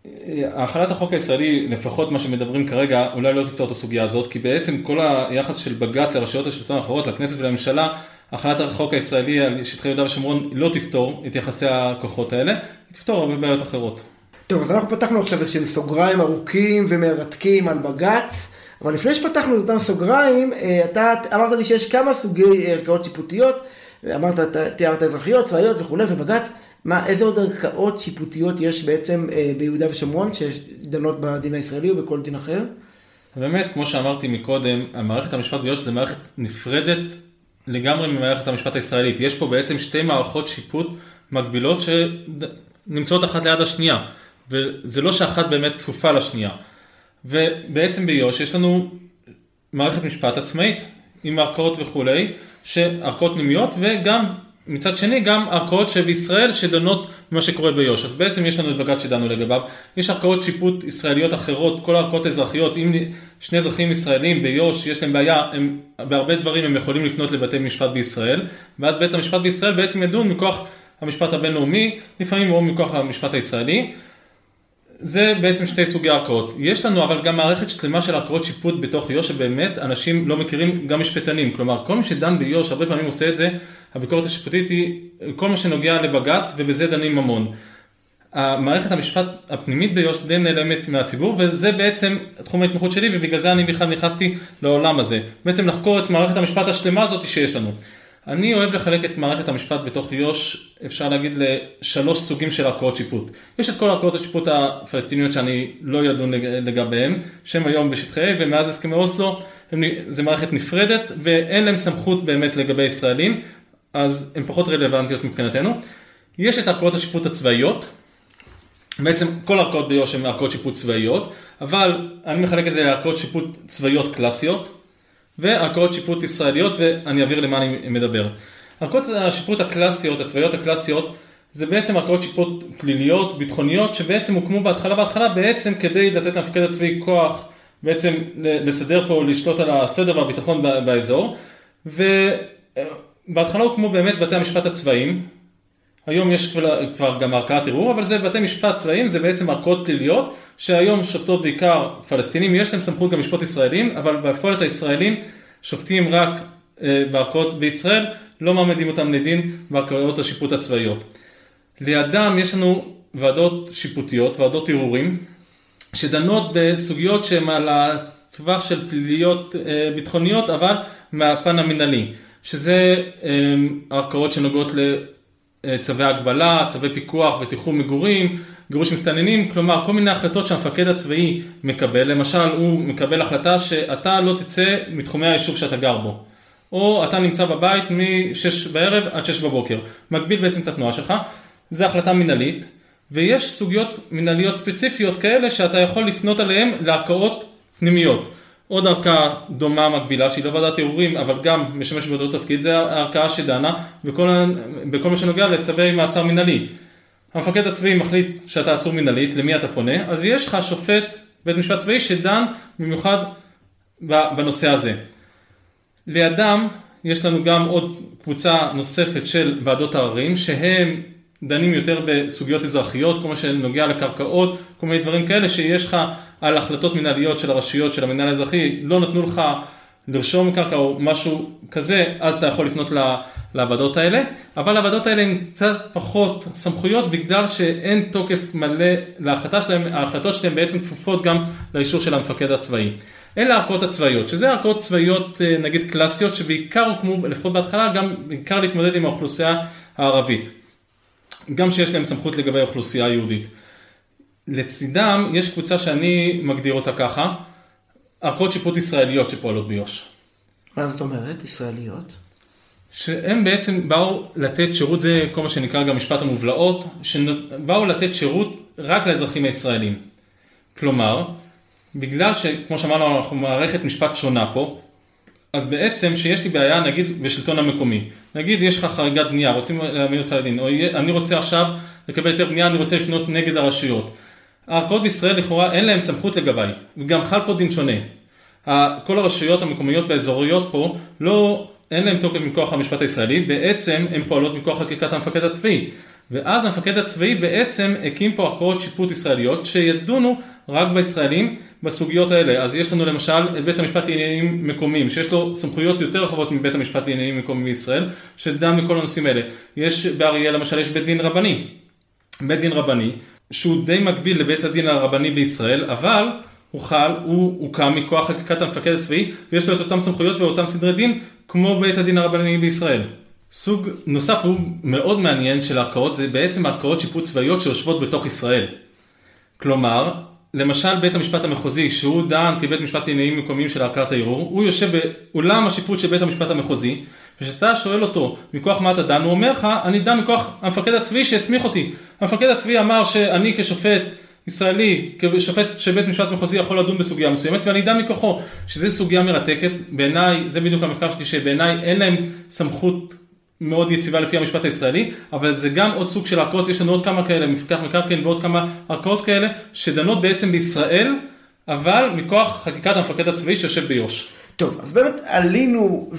החלת החוק הישראלי, לפחות מה שמדברים כרגע, אולי לא תפתור את הסוגיה הזאת, כי בעצם כל היחס של בג"ץ לרשויות השלטון האחרות, לכנסת ולממשלה, החלת החוק הישראלי על שטחי יהודה ושומרון לא תפתור את יחסי הכוחות האלה, היא תפתור הרבה בעיות אחרות. טוב, אז אנחנו פתחנו עכשיו איזשהם סוגריים ארוכים ומרתקים על בג"ץ, אבל לפני שפתחנו את אותם סוגריים, אתה אמרת לי שיש כמה סוגי ערכאות שיפוטיות, אמרת, תיארת אזרחיות, צבאיות וכו' ובג"ץ, מה, איזה עוד ערכאות שיפוטיות יש בעצם ביהודה ושומרון, שדנות בדין הישראלי או בכל דין אחר? באמת, כמו שאמרתי מקודם, המערכת המשפט ביו"ש זה מערכת נפרדת לגמרי ממערכת המשפט הישראלית. יש פה בעצם שתי מערכות שיפוט מקבילות שנמצאות אחת ליד השנייה, וזה לא שאחת באמת כפופה לשנייה. ובעצם ביו"ש יש לנו מערכת משפט עצמאית, עם ערכאות וכולי, שערכאות פנימיות, וגם מצד שני גם ערכאות שבישראל שדנות במה שקורה ביו"ש. אז בעצם יש לנו את בג"ץ שדנו לגביו, יש ערכאות שיפוט ישראליות אחרות, כל הערכאות אזרחיות, אם שני אזרחים ישראלים ביו"ש יש להם בעיה, הם, בהרבה דברים הם יכולים לפנות לבתי משפט בישראל, ואז בית המשפט בישראל בעצם ידון מכוח המשפט הבינלאומי, לפעמים או מכוח המשפט הישראלי. זה בעצם שתי סוגי ערכאות. יש לנו אבל גם מערכת שלמה של ערכאות שיפוט בתוך יו"ש, שבאמת אנשים לא מכירים, גם משפטנים. כלומר, כל מי שדן ביו"ש, הרבה פעמים עושה את זה, הביקורת השיפוטית היא כל מה שנוגע לבג"ץ, ובזה דנים המון. המערכת המשפט הפנימית ביו"ש די נעלמת מהציבור, וזה בעצם תחום ההתמחות שלי, ובגלל זה אני בכלל נכנסתי לעולם הזה. בעצם לחקור את מערכת המשפט השלמה הזאת שיש לנו. אני אוהב לחלק את מערכת המשפט בתוך יו"ש, אפשר להגיד לשלוש סוגים של ערכאות שיפוט. יש את כל ערכאות השיפוט הפלסטיניות שאני לא ידון לגביהם, שהם היום בשטחי A, ומאז הסכמי אוסלו, זה מערכת נפרדת, ואין להם סמכות באמת לגבי ישראלים, אז הן פחות רלוונטיות מבחינתנו. יש את ערכאות השיפוט הצבאיות, בעצם כל ערכאות ביו"ש הן ערכאות שיפוט צבאיות, אבל אני מחלק את זה לערכאות שיפוט צבאיות קלאסיות, וערכאות שיפוט ישראליות, ואני אעביר למה אני מדבר. ערכאות השיפוט הקלאסיות, הצבאיות הקלאסיות, זה בעצם ערכאות שיפוט פליליות, ביטחוניות, שבעצם הוקמו בהתחלה בהתחלה, בעצם כדי לתת למפקד הצבאי כוח, בעצם לסדר פה, לשלוט על הסדר והביטחון באזור, ובהתחלה הוקמו באמת בתי המשפט הצבאיים, היום יש כבר, כבר גם ערכאת ערעור, אבל זה בתי משפט צבאיים, זה בעצם ערכאות פליליות, שהיום שופטות בעיקר פלסטינים, יש להם סמכות גם לשפוט ישראלים, אבל בפועל הישראלים שופטים רק אה, בערכאות בישראל, לא מעמדים אותם לדין בערכאות השיפוט הצבאיות. לידם יש לנו ועדות שיפוטיות, ועדות ערעורים, שדנות בסוגיות שהן על הטווח של פליליות אה, ביטחוניות, אבל מהפן המנהלי, שזה אה, ערכאות שנוגעות ל... צווי הגבלה, צווי פיקוח ותיחום מגורים, גירוש מסתננים, כלומר כל מיני החלטות שהמפקד הצבאי מקבל, למשל הוא מקבל החלטה שאתה לא תצא מתחומי היישוב שאתה גר בו, או אתה נמצא בבית מ-שש בערב עד שש בבוקר, מגביל בעצם את התנועה שלך, זה החלטה מנהלית, ויש סוגיות מנהליות ספציפיות כאלה שאתה יכול לפנות עליהן לערכאות פנימיות. עוד ערכאה דומה מקבילה, שהיא לא ועדת ערעורים, אבל גם משמש באותו תפקיד, זה הערכאה שדנה בכל, בכל מה שנוגע לצווי מעצר מנהלי. המפקד הצבאי מחליט שאתה עצור מנהלית, למי אתה פונה, אז יש לך שופט בית משפט צבאי שדן במיוחד בנושא הזה. לידם יש לנו גם עוד קבוצה נוספת של ועדות עררים, שהם דנים יותר בסוגיות אזרחיות, כל מה שנוגע לקרקעות, כל מיני דברים כאלה שיש לך על החלטות מנהליות של הרשויות, של המנהל האזרחי, לא נתנו לך לרשום קרקע או משהו כזה, אז אתה יכול לפנות לוועדות האלה, אבל הוועדות האלה הן קצת פחות סמכויות, בגלל שאין תוקף מלא להחלטה שלהם, ההחלטות שלהם בעצם כפופות גם לאישור של המפקד הצבאי. אלה הערכאות הצבאיות, שזה הערכאות צבאיות נגיד קלאסיות, שבעיקר הוקמו, לפחות בהתחלה, גם בעיקר להתמודד עם האוכלוסייה הערבית. גם שיש להם סמכות לגבי האוכלוסייה היהודית. לצידם יש קבוצה שאני מגדיר אותה ככה, ערכאות שיפוט ישראליות שפועלות ביו"ש. מה זאת אומרת, ישראליות? שהם בעצם באו לתת שירות, זה כל מה שנקרא גם משפט המובלעות, שבאו לתת שירות רק לאזרחים הישראלים. כלומר, בגלל שכמו שאמרנו אנחנו מערכת משפט שונה פה, אז בעצם שיש לי בעיה, נגיד, בשלטון המקומי. נגיד, יש לך חריגת בנייה, רוצים להעמיד אותך לדין, או אני רוצה עכשיו לקבל יותר בנייה, אני רוצה לפנות נגד הרשויות. הערכאות בישראל לכאורה אין להם סמכות לגביי, וגם חל פה דין שונה. כל הרשויות המקומיות והאזוריות פה, לא, אין להם תוקף מכוח המשפט הישראלי, בעצם הן פועלות מכוח חקיקת המפקד הצבאי. ואז המפקד הצבאי בעצם הקים פה ערכאות שיפוט ישראליות, שידונו רק בישראלים בסוגיות האלה. אז יש לנו למשל את בית המשפט לעניינים מקומיים, שיש לו סמכויות יותר רחבות מבית המשפט לעניינים מקומיים בישראל, שדן בכל הנושאים האלה. יש באריאל למשל, יש בית דין רבני. בית דין רבני, שהוא די מקביל לבית הדין הרבני בישראל, אבל הוא חל, הוא הוקם מכוח חקיקת המפקד הצבאי, ויש לו את אותם סמכויות ואותם סדרי דין, כמו בית הדין הרבני בישראל. סוג נוסף הוא מאוד מעניין של ערכאות, זה בעצם ערכאות שיפוט צבאיות שיושבות בתוך ישראל. כלומר, למשל בית המשפט המחוזי, שהוא דן כבית משפט לעניינים מקומיים של ערכאת הערעור, הוא יושב באולם השיפוט של בית המשפט המחוזי, וכשאתה שואל אותו, מכוח מה אתה דן, הוא אומר לך, אני דן מכוח המפקד הצבאי שהסמיך אותי. המפקד הצבאי אמר שאני כשופט ישראלי, כשופט שבית משפט מחוזי יכול לדון בסוגיה מסוימת, ואני דן מכוחו, שזו סוגיה מרתקת. בעיניי, זה בדיוק המחקר שלי, שבעיניי אין להם סמכות מאוד יציבה לפי המשפט הישראלי, אבל זה גם עוד סוג של ערכאות, יש לנו עוד כמה כאלה, מפקח מקרקעין ועוד כמה ערכאות כאלה, שדנות בעצם בישראל, אבל מכוח חקיקת המפקד הצבאי שיושב ביו"ש. טוב, אז באמת עלינו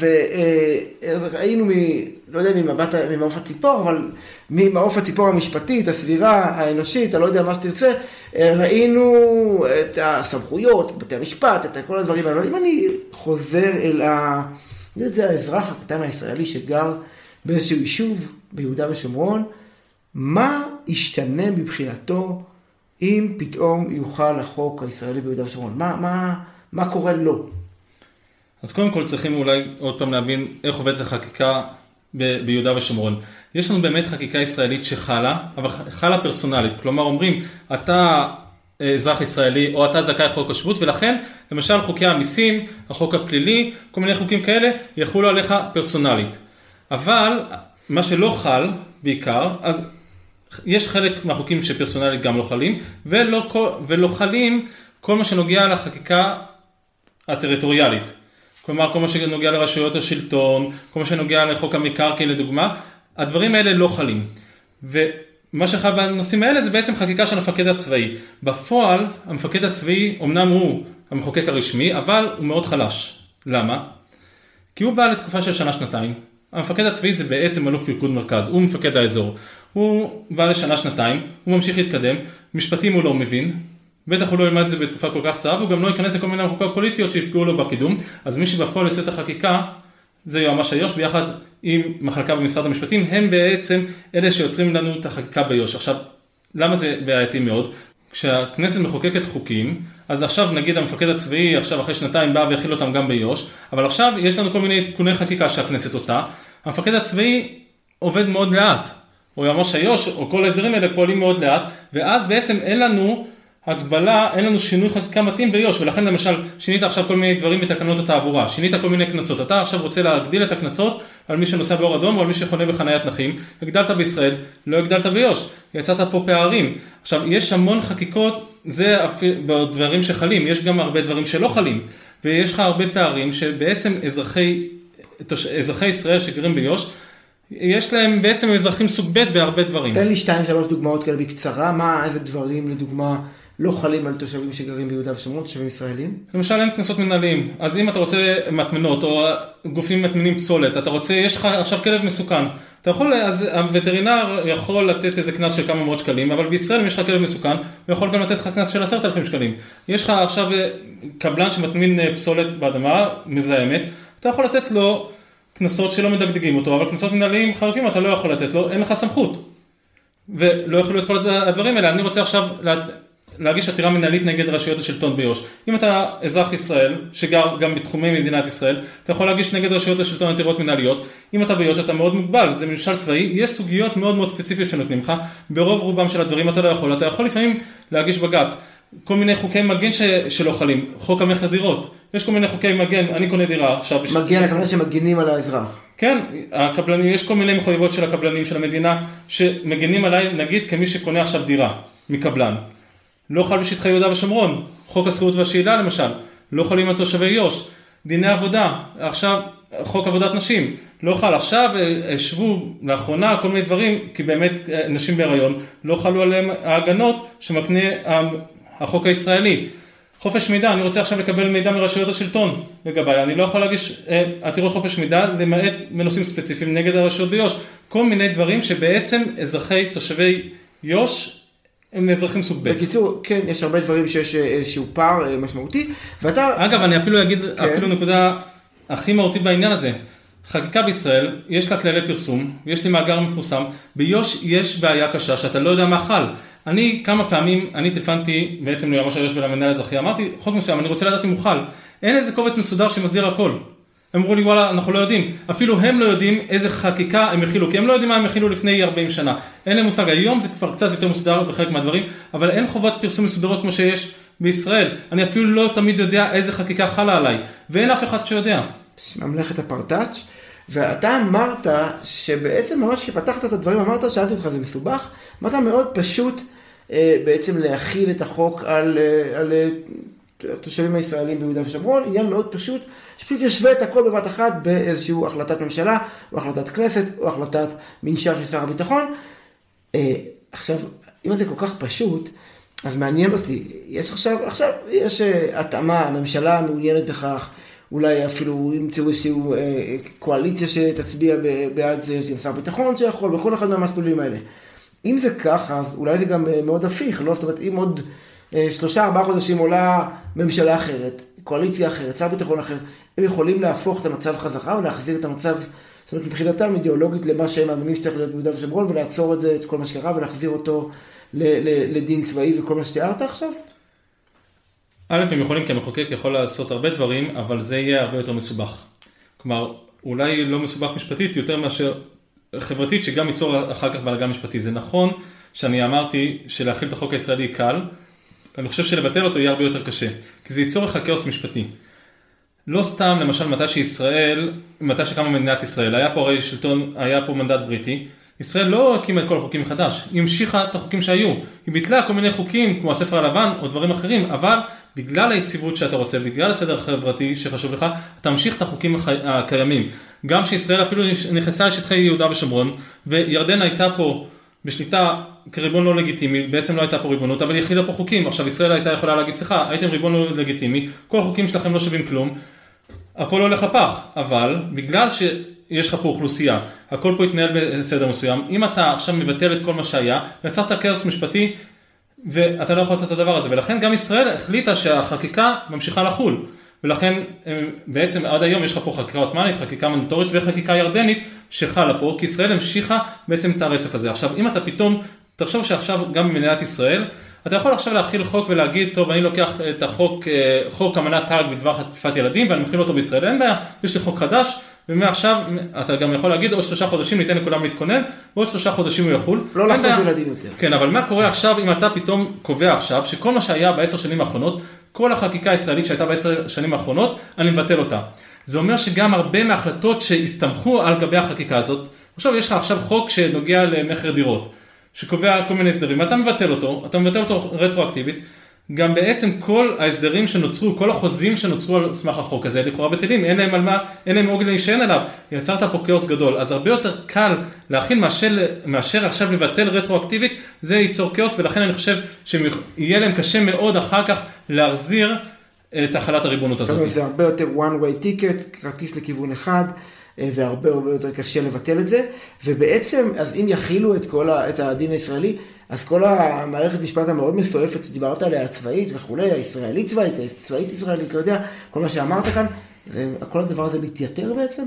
וראינו, מ, לא יודע ממבט, ממעוף הציפור, אבל ממעוף הציפור המשפטית, הסבירה, האנושית, אני לא יודע מה שתרצה, ראינו את הסמכויות, את בתי המשפט, את כל הדברים האלה. אם אני חוזר אל ה... זה האזרח הקטן הישראלי שגר באיזשהו יישוב ביהודה ושומרון, מה ישתנה מבחינתו אם פתאום יוכל החוק הישראלי ביהודה ושומרון? מה, מה, מה קורה לו? אז קודם כל צריכים אולי עוד פעם להבין איך עובדת החקיקה ב- ביהודה ושומרון. יש לנו באמת חקיקה ישראלית שחלה, אבל חלה פרסונלית. כלומר אומרים, אתה אזרח ישראלי או אתה זכאי חוק השבות, ולכן למשל חוקי המיסים, החוק הפלילי, כל מיני חוקים כאלה יחולו עליך פרסונלית. אבל מה שלא חל בעיקר, אז יש חלק מהחוקים שפרסונלית גם לא חלים, ולא, ולא חלים כל מה שנוגע לחקיקה הטריטוריאלית. כלומר, כל מה שנוגע לרשויות השלטון, כל מה שנוגע לחוק המקרקעין לדוגמה, הדברים האלה לא חלים. ומה שחל בנושאים האלה זה בעצם חקיקה של המפקד הצבאי. בפועל, המפקד הצבאי אמנם הוא המחוקק הרשמי, אבל הוא מאוד חלש. למה? כי הוא בא לתקופה של שנה-שנתיים. המפקד הצבאי זה בעצם אלוף פיקוד מרכז, הוא מפקד האזור. הוא בא לשנה-שנתיים, הוא ממשיך להתקדם, משפטים הוא לא מבין, בטח הוא לא ילמד את זה בתקופה כל כך קצרה, והוא גם לא ייכנס לכל מיני מחוקות פוליטיות שיפגעו לו בקידום. אז מי שבפועל יוצא את החקיקה, זה יועמ"ש איו"ש, ביחד עם מחלקה במשרד המשפטים, הם בעצם אלה שיוצרים לנו את החקיקה ביו"ש. עכשיו, למה זה בעייתי מאוד? כשהכנסת מחוקקת חוקים, אז עכשיו נגיד המפקד הצבאי, עכשיו אחרי שנתיים בא ויחיל אותם גם ביו"ש, אבל עכשיו יש לנו כל מיני תיקוני חקיקה שהכנסת עושה. המפקד הצבאי עובד מאוד לאט, או יועמ"ש איו"ש, או כל ההסדרים האלה פועלים מאוד לאט, ואז בעצם אין לנו הגבלה, אין לנו שינוי חקיקה מתאים ביו"ש, ולכן למשל שינית עכשיו כל מיני דברים בתקנות התעבורה, שינית כל מיני כנסות, אתה עכשיו רוצה להגדיל את הכנסות על מי שנוסע באור אדום או על מי שחונה בחניית נכים, הגדלת בישראל, לא הגדלת ביו"ש, יצאת פה פערים. עכשיו יש המון חקיקות, זה בדברים שחלים, יש גם הרבה דברים שלא חלים, ויש לך הרבה פערים שבעצם אזרחי, אזרחי ישראל שגרים ביו"ש, יש להם בעצם אזרחים סוג ב' בהרבה דברים. תן לי שתיים שלוש דוגמאות כאלה בקצרה, מה, איזה דברים לדוגמה לא חלים על תושבים שגרים ביהודה ושומרון, תושבים ישראלים? למשל אין קנסות מנהליים, אז אם אתה רוצה מטמנות או גופים מטמינים פסולת, אתה רוצה, יש לך עכשיו כלב מסוכן, אתה יכול, אז הווטרינר יכול לתת איזה קנס של כמה מאות שקלים, אבל בישראל אם יש לך כלב מסוכן, הוא יכול גם לתת לך קנס של עשרת אלפים שקלים. יש לך עכשיו קבלן שמטמין פסולת באדמה, מזהמת, אתה יכול לתת לו קנסות שלא מדגדגים אותו, אבל קנסות מנהליים חריפים אתה לא יכול לתת לו, אין לך סמכות. ולא יכולו את כל הדברים האלה. אני רוצה עכשיו להגיש עתירה מנהלית נגד רשויות השלטון ביו"ש. אם אתה אזרח ישראל, שגר גם בתחומי מדינת ישראל, אתה יכול להגיש נגד רשויות השלטון עתירות מנהליות. אם אתה ביו"ש, אתה מאוד מוגבל, זה ממשל צבאי, יש סוגיות מאוד מאוד ספציפיות שנותנים לך, ברוב רובם של הדברים אתה לא יכול, אתה יכול לפעמים להגיש בג"ץ. כל מיני חוקי מגן ש... שלא חלים, חוק המכר דירות, יש כל מיני חוקי מגן, אני קונה דירה עכשיו. מגן הכוונה שמגנים על האזרח. כן, הקבלנים, יש כל מיני מחויבות של הקבלנים של המדינה, שמגנים עליי, נגיד, כמי שקונה עכשיו דירה מקבלן. לא חל בשטחי יהודה ושומרון, חוק השכירות והשאילה למשל, לא חלים על תושבי יו"ש, דיני עבודה, עכשיו חוק עבודת נשים, לא חל, עכשיו שבו לאחרונה כל מיני דברים, כי באמת נשים בהיריון, לא חלו עליהם ההגנות שמקנה החוק הישראלי. חופש מידע, אני רוצה עכשיו לקבל מידע מרשויות השלטון לגבי, אני לא יכול להגיש עתירות חופש מידע למעט בנושאים ספציפיים נגד הרשויות ביו"ש, כל מיני דברים שבעצם אזרחי תושבי יו"ש הם אזרחים סוג ב'. בקיצור, כן, יש הרבה דברים שיש איזשהו פער משמעותי, ואתה... אגב, אני אפילו אגיד, כן. אפילו נקודה הכי מהותית בעניין הזה. חקיקה בישראל, יש לה כללי פרסום, יש לי מאגר מפורסם, ביו"ש יש בעיה קשה שאתה לא יודע מה חל. אני כמה פעמים, אני טלפנתי בעצם ליועמ"ש איו"ש ולמנהל האזרחי, אמרתי, חוק מסוים, אני רוצה לדעת אם הוא חל. אין איזה קובץ מסודר שמסדיר הכל. הם אמרו לי, וואלה, אנחנו לא יודעים. אפילו הם לא יודעים איזה חקיקה הם הכילו, כי הם לא יודעים מה הם הכילו לפני ארבעים שנה. אין להם מושג, היום זה כבר קצת יותר מסודר בחלק מהדברים, אבל אין חובת פרסום מסודרות כמו שיש בישראל. אני אפילו לא תמיד יודע איזה חקיקה חלה עליי, ואין אף אחד שיודע. ממלכת הפרטאץ'. ואתה אמרת שבעצם ממש כשפתחת את הדברים, אמרת, שאלתי אותך, זה מסובך, אמרת מאוד פשוט בעצם להכיל את החוק על, על התושבים הישראלים ביהודה ושומרון, עניין מאוד פשוט, שפשוט ישווה את הכל בבת אחת באיזושהי החלטת ממשלה, או החלטת כנסת, או החלטת מנשר של שר הביטחון. עכשיו, אם זה כל כך פשוט, אז מעניין אותי, יש עכשיו, עכשיו יש התאמה, הממשלה מעוניינת בכך, אולי אפילו ימצאו איזושהי קואליציה שתצביע בעד זה, שר ביטחון שיכול, בכל אחד מהמסלולים האלה. אם זה ככה, אז אולי זה גם מאוד הפיך, לא? זאת אומרת, אם עוד שלושה, ארבעה חודשים עולה ממשלה אחרת, קואליציה אחרת, שר ביטחון אחר, הם יכולים להפוך את המצב חזרה ולהחזיר את המצב, זאת אומרת, מבחינתם אידיאולוגית למה שהם מאמינים שצריך להיות ביהודה ושומרון, ולעצור את זה, את כל מה שקרה, ולהחזיר אותו לדין צבאי וכל מה שתיארת עכשיו? א', הם יכולים, כי המחוקק יכול לעשות הרבה דברים, אבל זה יהיה הרבה יותר מסובך. כלומר, אולי לא מסובך משפטית, יותר מאשר חברתית, שגם ייצור אחר כך בלגן משפטי. זה נכון שאני אמרתי שלהכיל את החוק הישראלי קל, אני חושב שלבטל אותו יהיה הרבה יותר קשה, כי זה ייצור לך כאוס משפטי. לא סתם, למשל, מתי שישראל, מתי שקמה מדינת ישראל, היה פה הרי שלטון, היה פה מנדט בריטי, ישראל לא הקימה את כל החוקים מחדש, היא המשיכה את החוקים שהיו, היא ביטלה כל מיני חוקים, כמו הספר הלבן או דברים אחרים, אבל בגלל היציבות שאתה רוצה, בגלל הסדר החברתי שחשוב לך, אתה ממשיך את החוקים הקיימים. גם שישראל אפילו נכנסה לשטחי יהודה ושומרון, וירדן הייתה פה בשליטה כריבון לא לגיטימי, בעצם לא הייתה פה ריבונות, אבל היא הכילה פה חוקים. עכשיו ישראל הייתה יכולה להגיד, סליחה, הייתם ריבון לא לגיטימי, כל החוקים שלכם לא שווים כלום, הכל הולך לפח, אבל בגלל שיש לך פה אוכלוסייה, הכל פה יתנהל בסדר מסוים, אם אתה עכשיו מבטל את כל מה שהיה, יצרת כאוס משפטי, ואתה לא יכול לעשות את הדבר הזה, ולכן גם ישראל החליטה שהחקיקה ממשיכה לחול, ולכן בעצם עד היום יש לך פה חקיקה עות'מאנית, חקיקה מנדטורית וחקיקה ירדנית שחלה פה, כי ישראל המשיכה בעצם את הרצף הזה. עכשיו, אם אתה פתאום, תחשוב שעכשיו גם במדינת ישראל, אתה יכול עכשיו להכיל חוק ולהגיד, טוב, אני לוקח את החוק, חוק אמנת האג בדבר חטיפת ילדים, ואני מכיל אותו בישראל, אין בעיה, יש לי חוק חדש, ומעכשיו אתה גם יכול להגיד, עוד שלושה חודשים ניתן לכולם להתכונן, ועוד שלושה חודשים הוא יחול. לא לחטוף ילדים יותר. כן, אבל מה קורה עכשיו אם אתה פתאום קובע עכשיו, שכל מה שהיה בעשר שנים האחרונות, כל החקיקה הישראלית שהייתה בעשר שנים האחרונות, אני מבטל אותה. זה אומר שגם הרבה מההחלטות שהסתמכו על גבי החקיקה הזאת, עכשיו יש לך עכשיו חוק שנוגע למחיר דירות, שקובע כל מיני הסדרים, אתה מבטל אותו, אתה מבטל אותו רטרואקטיבית, גם בעצם כל ההסדרים שנוצרו, כל החוזים שנוצרו על סמך החוק הזה, לכאורה בטלים, אין להם על מה, אין להם עוגן להישען עליו, יצרת פה כאוס גדול, אז הרבה יותר קל להכין מאשר, מאשר עכשיו לבטל רטרואקטיבית, זה ייצור כאוס, ולכן אני חושב שיהיה להם קשה מאוד אחר כך להחזיר את החלת הריבונות הזאת. זה הרבה יותר one way ticket, כרטיס לכיוון אחד, והרבה הרבה יותר קשה לבטל את זה, ובעצם, אז אם יכילו את כל ה, את הדין הישראלי, אז כל המערכת משפט המאוד מסועפת שדיברת עליה, הצבאית וכולי, הישראלית צבאית, הצבאית ישראלית, לא יודע, כל מה שאמרת כאן, זה, כל הדבר הזה מתייתר בעצם?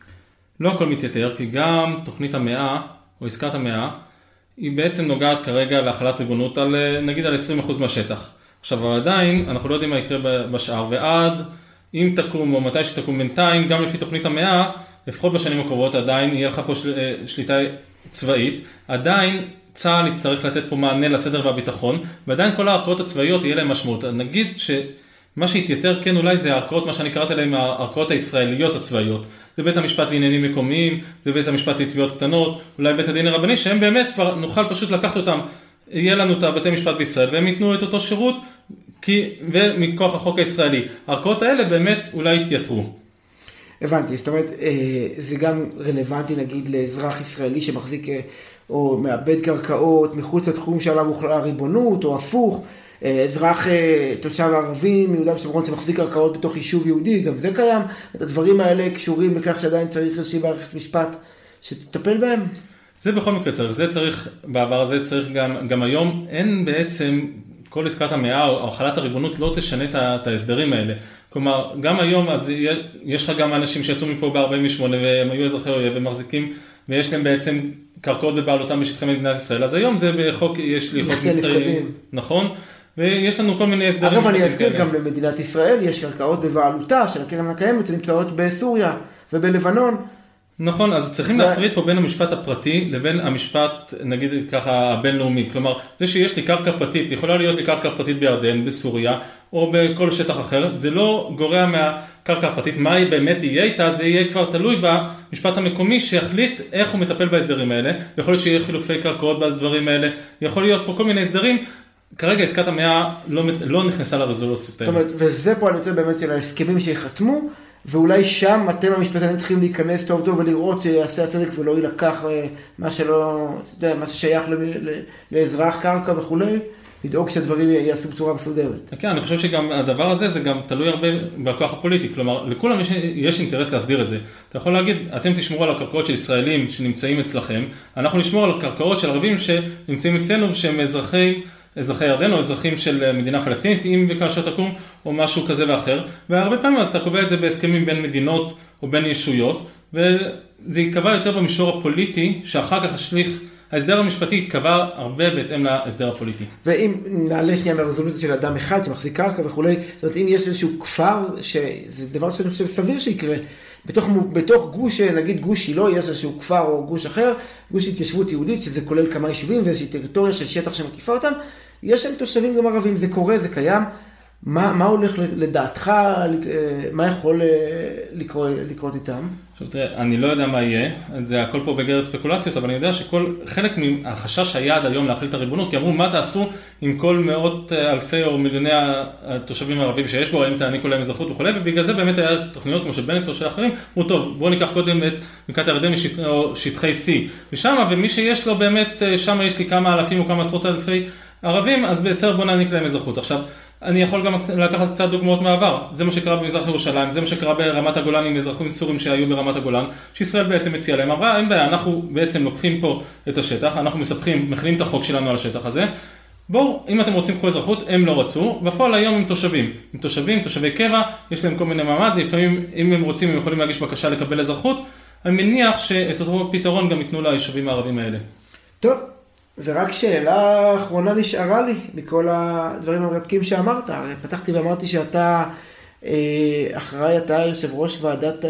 לא הכל מתייתר, כי גם תוכנית המאה, או עסקת המאה, היא בעצם נוגעת כרגע להחלת ריבונות על, נגיד על עשרים אחוז מהשטח. עכשיו, עדיין, אנחנו לא יודעים מה יקרה בשאר, ועד, אם תקום או מתי שתקום בינתיים, גם לפי תוכנית המאה, לפחות בשנים הקרובות, עדיין יהיה לך פה של, שליטה צבאית, עדיין צה"ל יצטרך לתת פה מענה לסדר והביטחון, ועדיין כל הערכאות הצבאיות יהיה להם משמעות. נגיד שמה שהתייתר כן אולי זה הערכאות, מה שאני קראתי להם, הערכאות הישראליות הצבאיות. זה בית המשפט לעניינים מקומיים, זה בית המשפט לתביעות קטנות, אולי בית הדין הרבני, שהם באמת כבר נוכל פשוט לקחת אותם, יהיה לנו את הבתי משפט בישראל, והם ייתנו את אותו שירות, כי, ומכוח החוק הישראלי. הערכאות האלה באמת אולי יתייתרו. הבנתי, זאת אומרת, זה גם רלוונטי נגיד לאזרח ישראלי שמחזיק או מאבד קרקעות מחוץ לתחום שעליו הוחלה הריבונות, או הפוך, אזרח תושב ערבי מיהודה ושומרון שמחזיק קרקעות בתוך יישוב יהודי, גם זה קיים. את הדברים האלה קשורים לכך שעדיין צריך איזושהי מערכת משפט שתטפל בהם? זה בכל מקרה צריך, זה צריך, בעבר הזה צריך גם, גם היום, אין בעצם כל עסקת המאה או החלת הריבונות לא תשנה את ההסדרים האלה. כלומר, גם היום, אז יש לך גם אנשים שיצאו מפה ב-ארבעים ושמונה והם היו אזרחי אויב ומחזיקים, ויש להם בעצם קרקעות בבעלותם בשטחי מדינת ישראל. אז היום זה בחוק, יש לי חוק מסחרי, נכון? ויש לנו כל מיני הסדרים. אגב, אני אזכיר גם למדינת ישראל, יש קרקעות בבעלותה של הקרן הקיימת, שנמצאות בסוריה ובלבנון. נכון, אז צריכים להפריד פה בין המשפט הפרטי לבין המשפט, נגיד ככה, הבינלאומי. כלומר, זה שיש לי קרקע פרטית, יכולה להיות לי קרקע פרטית בירדן, בסוריה, או בכל שטח אחר, זה לא גורע מהקרקע הפרטית, מה היא באמת יהיה איתה, זה יהיה כבר תלוי במשפט המקומי שיחליט איך הוא מטפל בהסדרים האלה, יכול להיות שיהיה חילופי קרקעות בדברים האלה, יכול להיות פה כל מיני הסדרים, כרגע עסקת המאה לא, לא נכנסה לרזולוציות. זאת אומרת, וזה פה אני רוצה באמת של ההסכמים שיחתמו, ואולי שם אתם המשפטנים צריכים להיכנס טוב טוב ולראות שיעשה הצדק ולא יילקח מה שלא, אתה יודע, מה ששייך לאזרח קרקע וכולי, לדאוג שהדברים יעשו בצורה מסודרת. כן, אני חושב שגם הדבר הזה זה גם תלוי הרבה בכוח הפוליטי, כלומר, לכולם יש, יש אינטרס להסדיר את זה. אתה יכול להגיד, אתם תשמרו על הקרקעות של ישראלים שנמצאים אצלכם, אנחנו נשמור על הקרקעות של ערבים שנמצאים אצלנו, שהם אזרחי, אזרחי ירדן או אזרחים של מדינה פלסטינית, אם וכאשר תקום או משהו כזה ואחר, והרבה פעמים אז אתה קובע את זה בהסכמים בין מדינות או בין ישויות, וזה יקבע יותר במישור הפוליטי, שאחר כך השליך, ההסדר המשפטי יקבע הרבה בהתאם להסדר הפוליטי. ואם נעלה שנייה מהרזולוציה של אדם אחד שמחזיק קרקע וכולי, זאת אומרת, אם יש איזשהו כפר, שזה דבר שאני חושב סביר שיקרה, בתוך, בתוך גוש, נגיד גוש שילה, יש איזשהו כפר או גוש אחר, גוש התיישבות יהודית, שזה כולל כמה יישובים ואיזושהי טריטוריה של שטח שמקיפה אותם, יש שם תושבים גם ערבים, זה קורה, זה קיים. מה, מה הולך לדעתך, מה יכול לקרות, לקרות איתם? אני לא יודע מה יהיה, זה הכל פה בגדר ספקולציות, אבל אני יודע שכל, חלק מהחשש היה עד היום להחליט הריבונות, כי אמרו מה תעשו עם כל מאות אלפי או מיליוני התושבים הערבים שיש בו, האם תעניקו להם אזרחות וכו', ובגלל זה באמת היה תוכניות כמו של בנט או של אחרים, הוא טוב, בואו ניקח קודם את בקעת הירדן משטחי C, ושם, ומי שיש לו באמת, שם יש לי כמה אלפים או כמה עשרות אלפי ערבים, אז בסדר בואו נעניק להם אזרחות. עכשיו, אני יכול גם לקחת קצת דוגמאות מעבר, זה מה שקרה במזרח ירושלים, זה מה שקרה ברמת הגולן עם אזרחים סורים שהיו ברמת הגולן, שישראל בעצם הציעה להם, אמרה, אין בעיה, אנחנו בעצם לוקחים פה את השטח, אנחנו מספחים, מכינים את החוק שלנו על השטח הזה, בואו, אם אתם רוצים קחו אזרחות, הם לא רצו, בפועל היום הם תושבים, הם תושבים, תושבי קבע, יש להם כל מיני מעמד, לפעמים אם הם רוצים הם יכולים להגיש בקשה לקבל אזרחות, אני מניח שאת אותו פתרון גם ייתנו ליישובים הערבים האלה. טוב. ורק שאלה האחרונה נשארה לי, מכל הדברים המרתקים שאמרת. פתחתי ואמרתי שאתה אחראי, אתה יושב ראש ועדת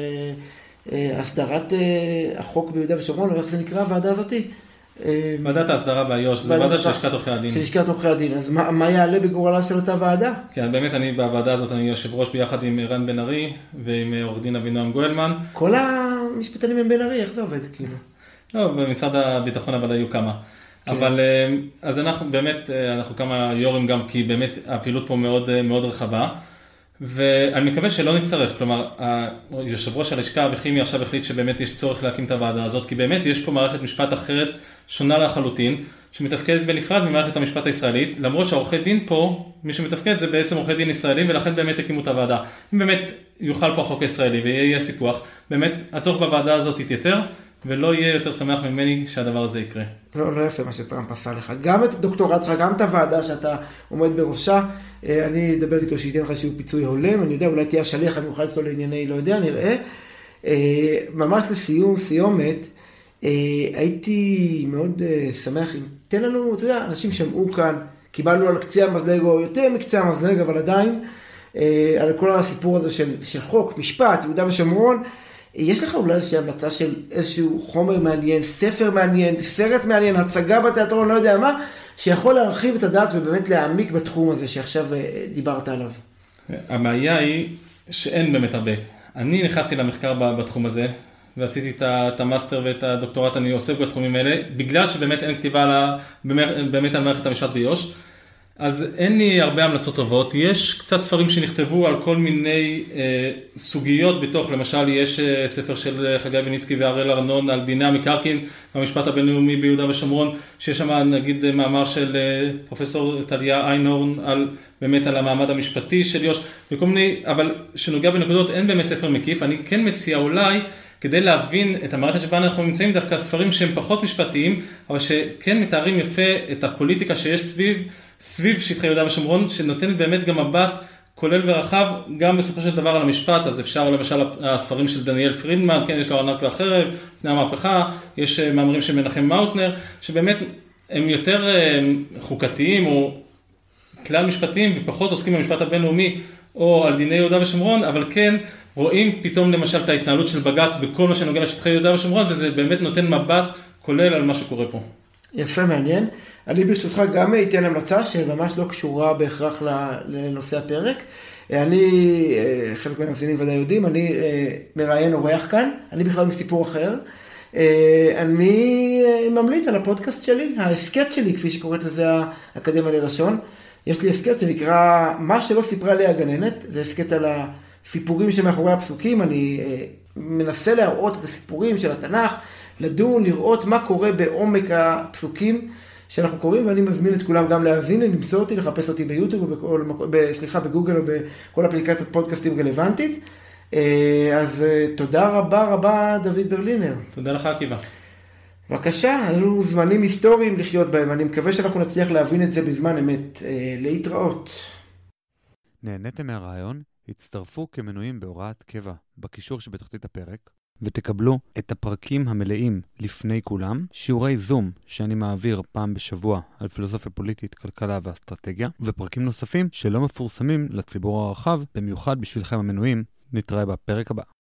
הסדרת החוק ביהודה ושומרון, או איך זה נקרא, הוועדה הזאת? ועדת ההסדרה באיו"ש, זו ועדה של לשכת עורכי הדין. של לשכת עורכי הדין, אז מה, מה יעלה בגורלה של אותה ועדה? כן, באמת אני בוועדה הזאת, אני יושב ראש ביחד עם רן בן ארי, ועם עורך דין אבינועם גואלמן. כל המשפטנים הם בן ארי, איך זה עובד כאילו? לא, במשרד הביטחון אבל היו כמה. אבל אז אנחנו באמת, אנחנו כמה יורים גם, כי באמת הפעילות פה מאוד מאוד רחבה, ואני מקווה שלא נצטרך, כלומר, יושב ראש הלשכה וכימי עכשיו החליט שבאמת יש צורך להקים את הוועדה הזאת, כי באמת יש פה מערכת משפט אחרת, שונה לחלוטין, שמתפקדת בנפרד ממערכת המשפט הישראלית, למרות שהעורכי דין פה, מי שמתפקד זה בעצם עורכי דין ישראלים, ולכן באמת הקימו את הוועדה. אם באמת יוכל פה החוק הישראלי ויהיה סיפוח, באמת הצורך בוועדה הזאת יתייתר, ולא יהיה יותר שמח ממני שהדבר הזה יקרה. לא, לא יפה מה שטראמפ עשה לך. גם את הדוקטורט שלך, גם את הוועדה שאתה עומד בראשה, אני אדבר איתו שייתן לך שהוא פיצוי הולם, אני יודע, אולי תהיה שליח, אני אוכל לצלול לענייני, לא יודע, נראה. ממש לסיום, סיומת, הייתי מאוד שמח אם תן לנו, אתה יודע, אנשים שמעו כאן, קיבלנו על קצה המזלג, או יותר מקצה המזלג, אבל עדיין, על כל הסיפור הזה של, של חוק, משפט, יהודה ושומרון, יש לך אולי איזושהי המלצה של איזשהו חומר מעניין, ספר מעניין, סרט מעניין, הצגה בתיאטרון, לא יודע מה, שיכול להרחיב את הדעת ובאמת להעמיק בתחום הזה שעכשיו דיברת עליו? הבעיה היא שאין באמת הרבה. אני נכנסתי למחקר בתחום הזה, ועשיתי את המאסטר ואת הדוקטורט, אני עוסק בתחומים האלה, בגלל שבאמת אין כתיבה באמת על מערכת המשפט ביו"ש, אז אין לי הרבה המלצות טובות, יש קצת ספרים שנכתבו על כל מיני אה, סוגיות בתוך, למשל יש אה, ספר של חגי ויניצקי והראל ארנון על דיני המקרקעין, המשפט הבינלאומי ביהודה ושומרון, שיש שם נגיד מאמר של אה, פרופסור טליה איינהורן על, באמת על המעמד המשפטי של יו"ש, וכל מיני, אבל שנוגע בנקודות אין באמת ספר מקיף, אני כן מציע אולי, כדי להבין את המערכת שבה אנחנו נמצאים, דווקא ספרים שהם פחות משפטיים, אבל שכן מתארים יפה את הפוליטיקה שיש סביב, סביב שטחי יהודה ושומרון, שנותנת באמת גם מבט כולל ורחב, גם בסופו של דבר על המשפט, אז אפשר למשל הספרים של דניאל פרידמן, כן, יש לו ארנק והחרב, לפני המהפכה, יש מאמרים של מנחם מאוטנר, שבאמת הם יותר חוקתיים או כלל משפטיים, ופחות עוסקים במשפט הבינלאומי, או על דיני יהודה ושומרון, אבל כן רואים פתאום למשל את ההתנהלות של בג"ץ בכל מה שנוגע לשטחי יהודה ושומרון, וזה באמת נותן מבט כולל על מה שקורה פה. יפה, מעניין. אני ברשותך גם אתן המלצה שממש לא קשורה בהכרח לנושא הפרק. אני, חלק מהמאזינים ודאי יודעים, אני מראיין אורח כאן, אני בכלל מסיפור אחר. אני ממליץ על הפודקאסט שלי, ההסקט שלי, כפי שקוראת לזה האקדמיה ללשון. יש לי הסקט שנקרא מה שלא סיפרה לי הגננת, זה הסקט על הסיפורים שמאחורי הפסוקים, אני מנסה להראות את הסיפורים של התנ"ך, לדון, לראות מה קורה בעומק הפסוקים שאנחנו קוראים, ואני מזמין את כולם גם להאזין, למצוא אותי, לחפש אותי ביוטיוב, או בכל, סליחה, בגוגל או בכל אפליקציית פודקאסטים רלוונטית. אז תודה רבה רבה דוד ברלינר. תודה לך עקיבא. בבקשה, היו זמנים היסטוריים לחיות בהם, אני מקווה שאנחנו נצליח להבין את זה בזמן אמת. להתראות. נהניתם מהרעיון? הצטרפו כמנויים בהוראת קבע בקישור שבתחתית הפרק, ותקבלו את הפרקים המלאים לפני כולם, שיעורי זום שאני מעביר פעם בשבוע על פילוסופיה פוליטית, כלכלה ואסטרטגיה, ופרקים נוספים שלא מפורסמים לציבור הרחב, במיוחד בשבילכם המנויים. נתראה בפרק הבא.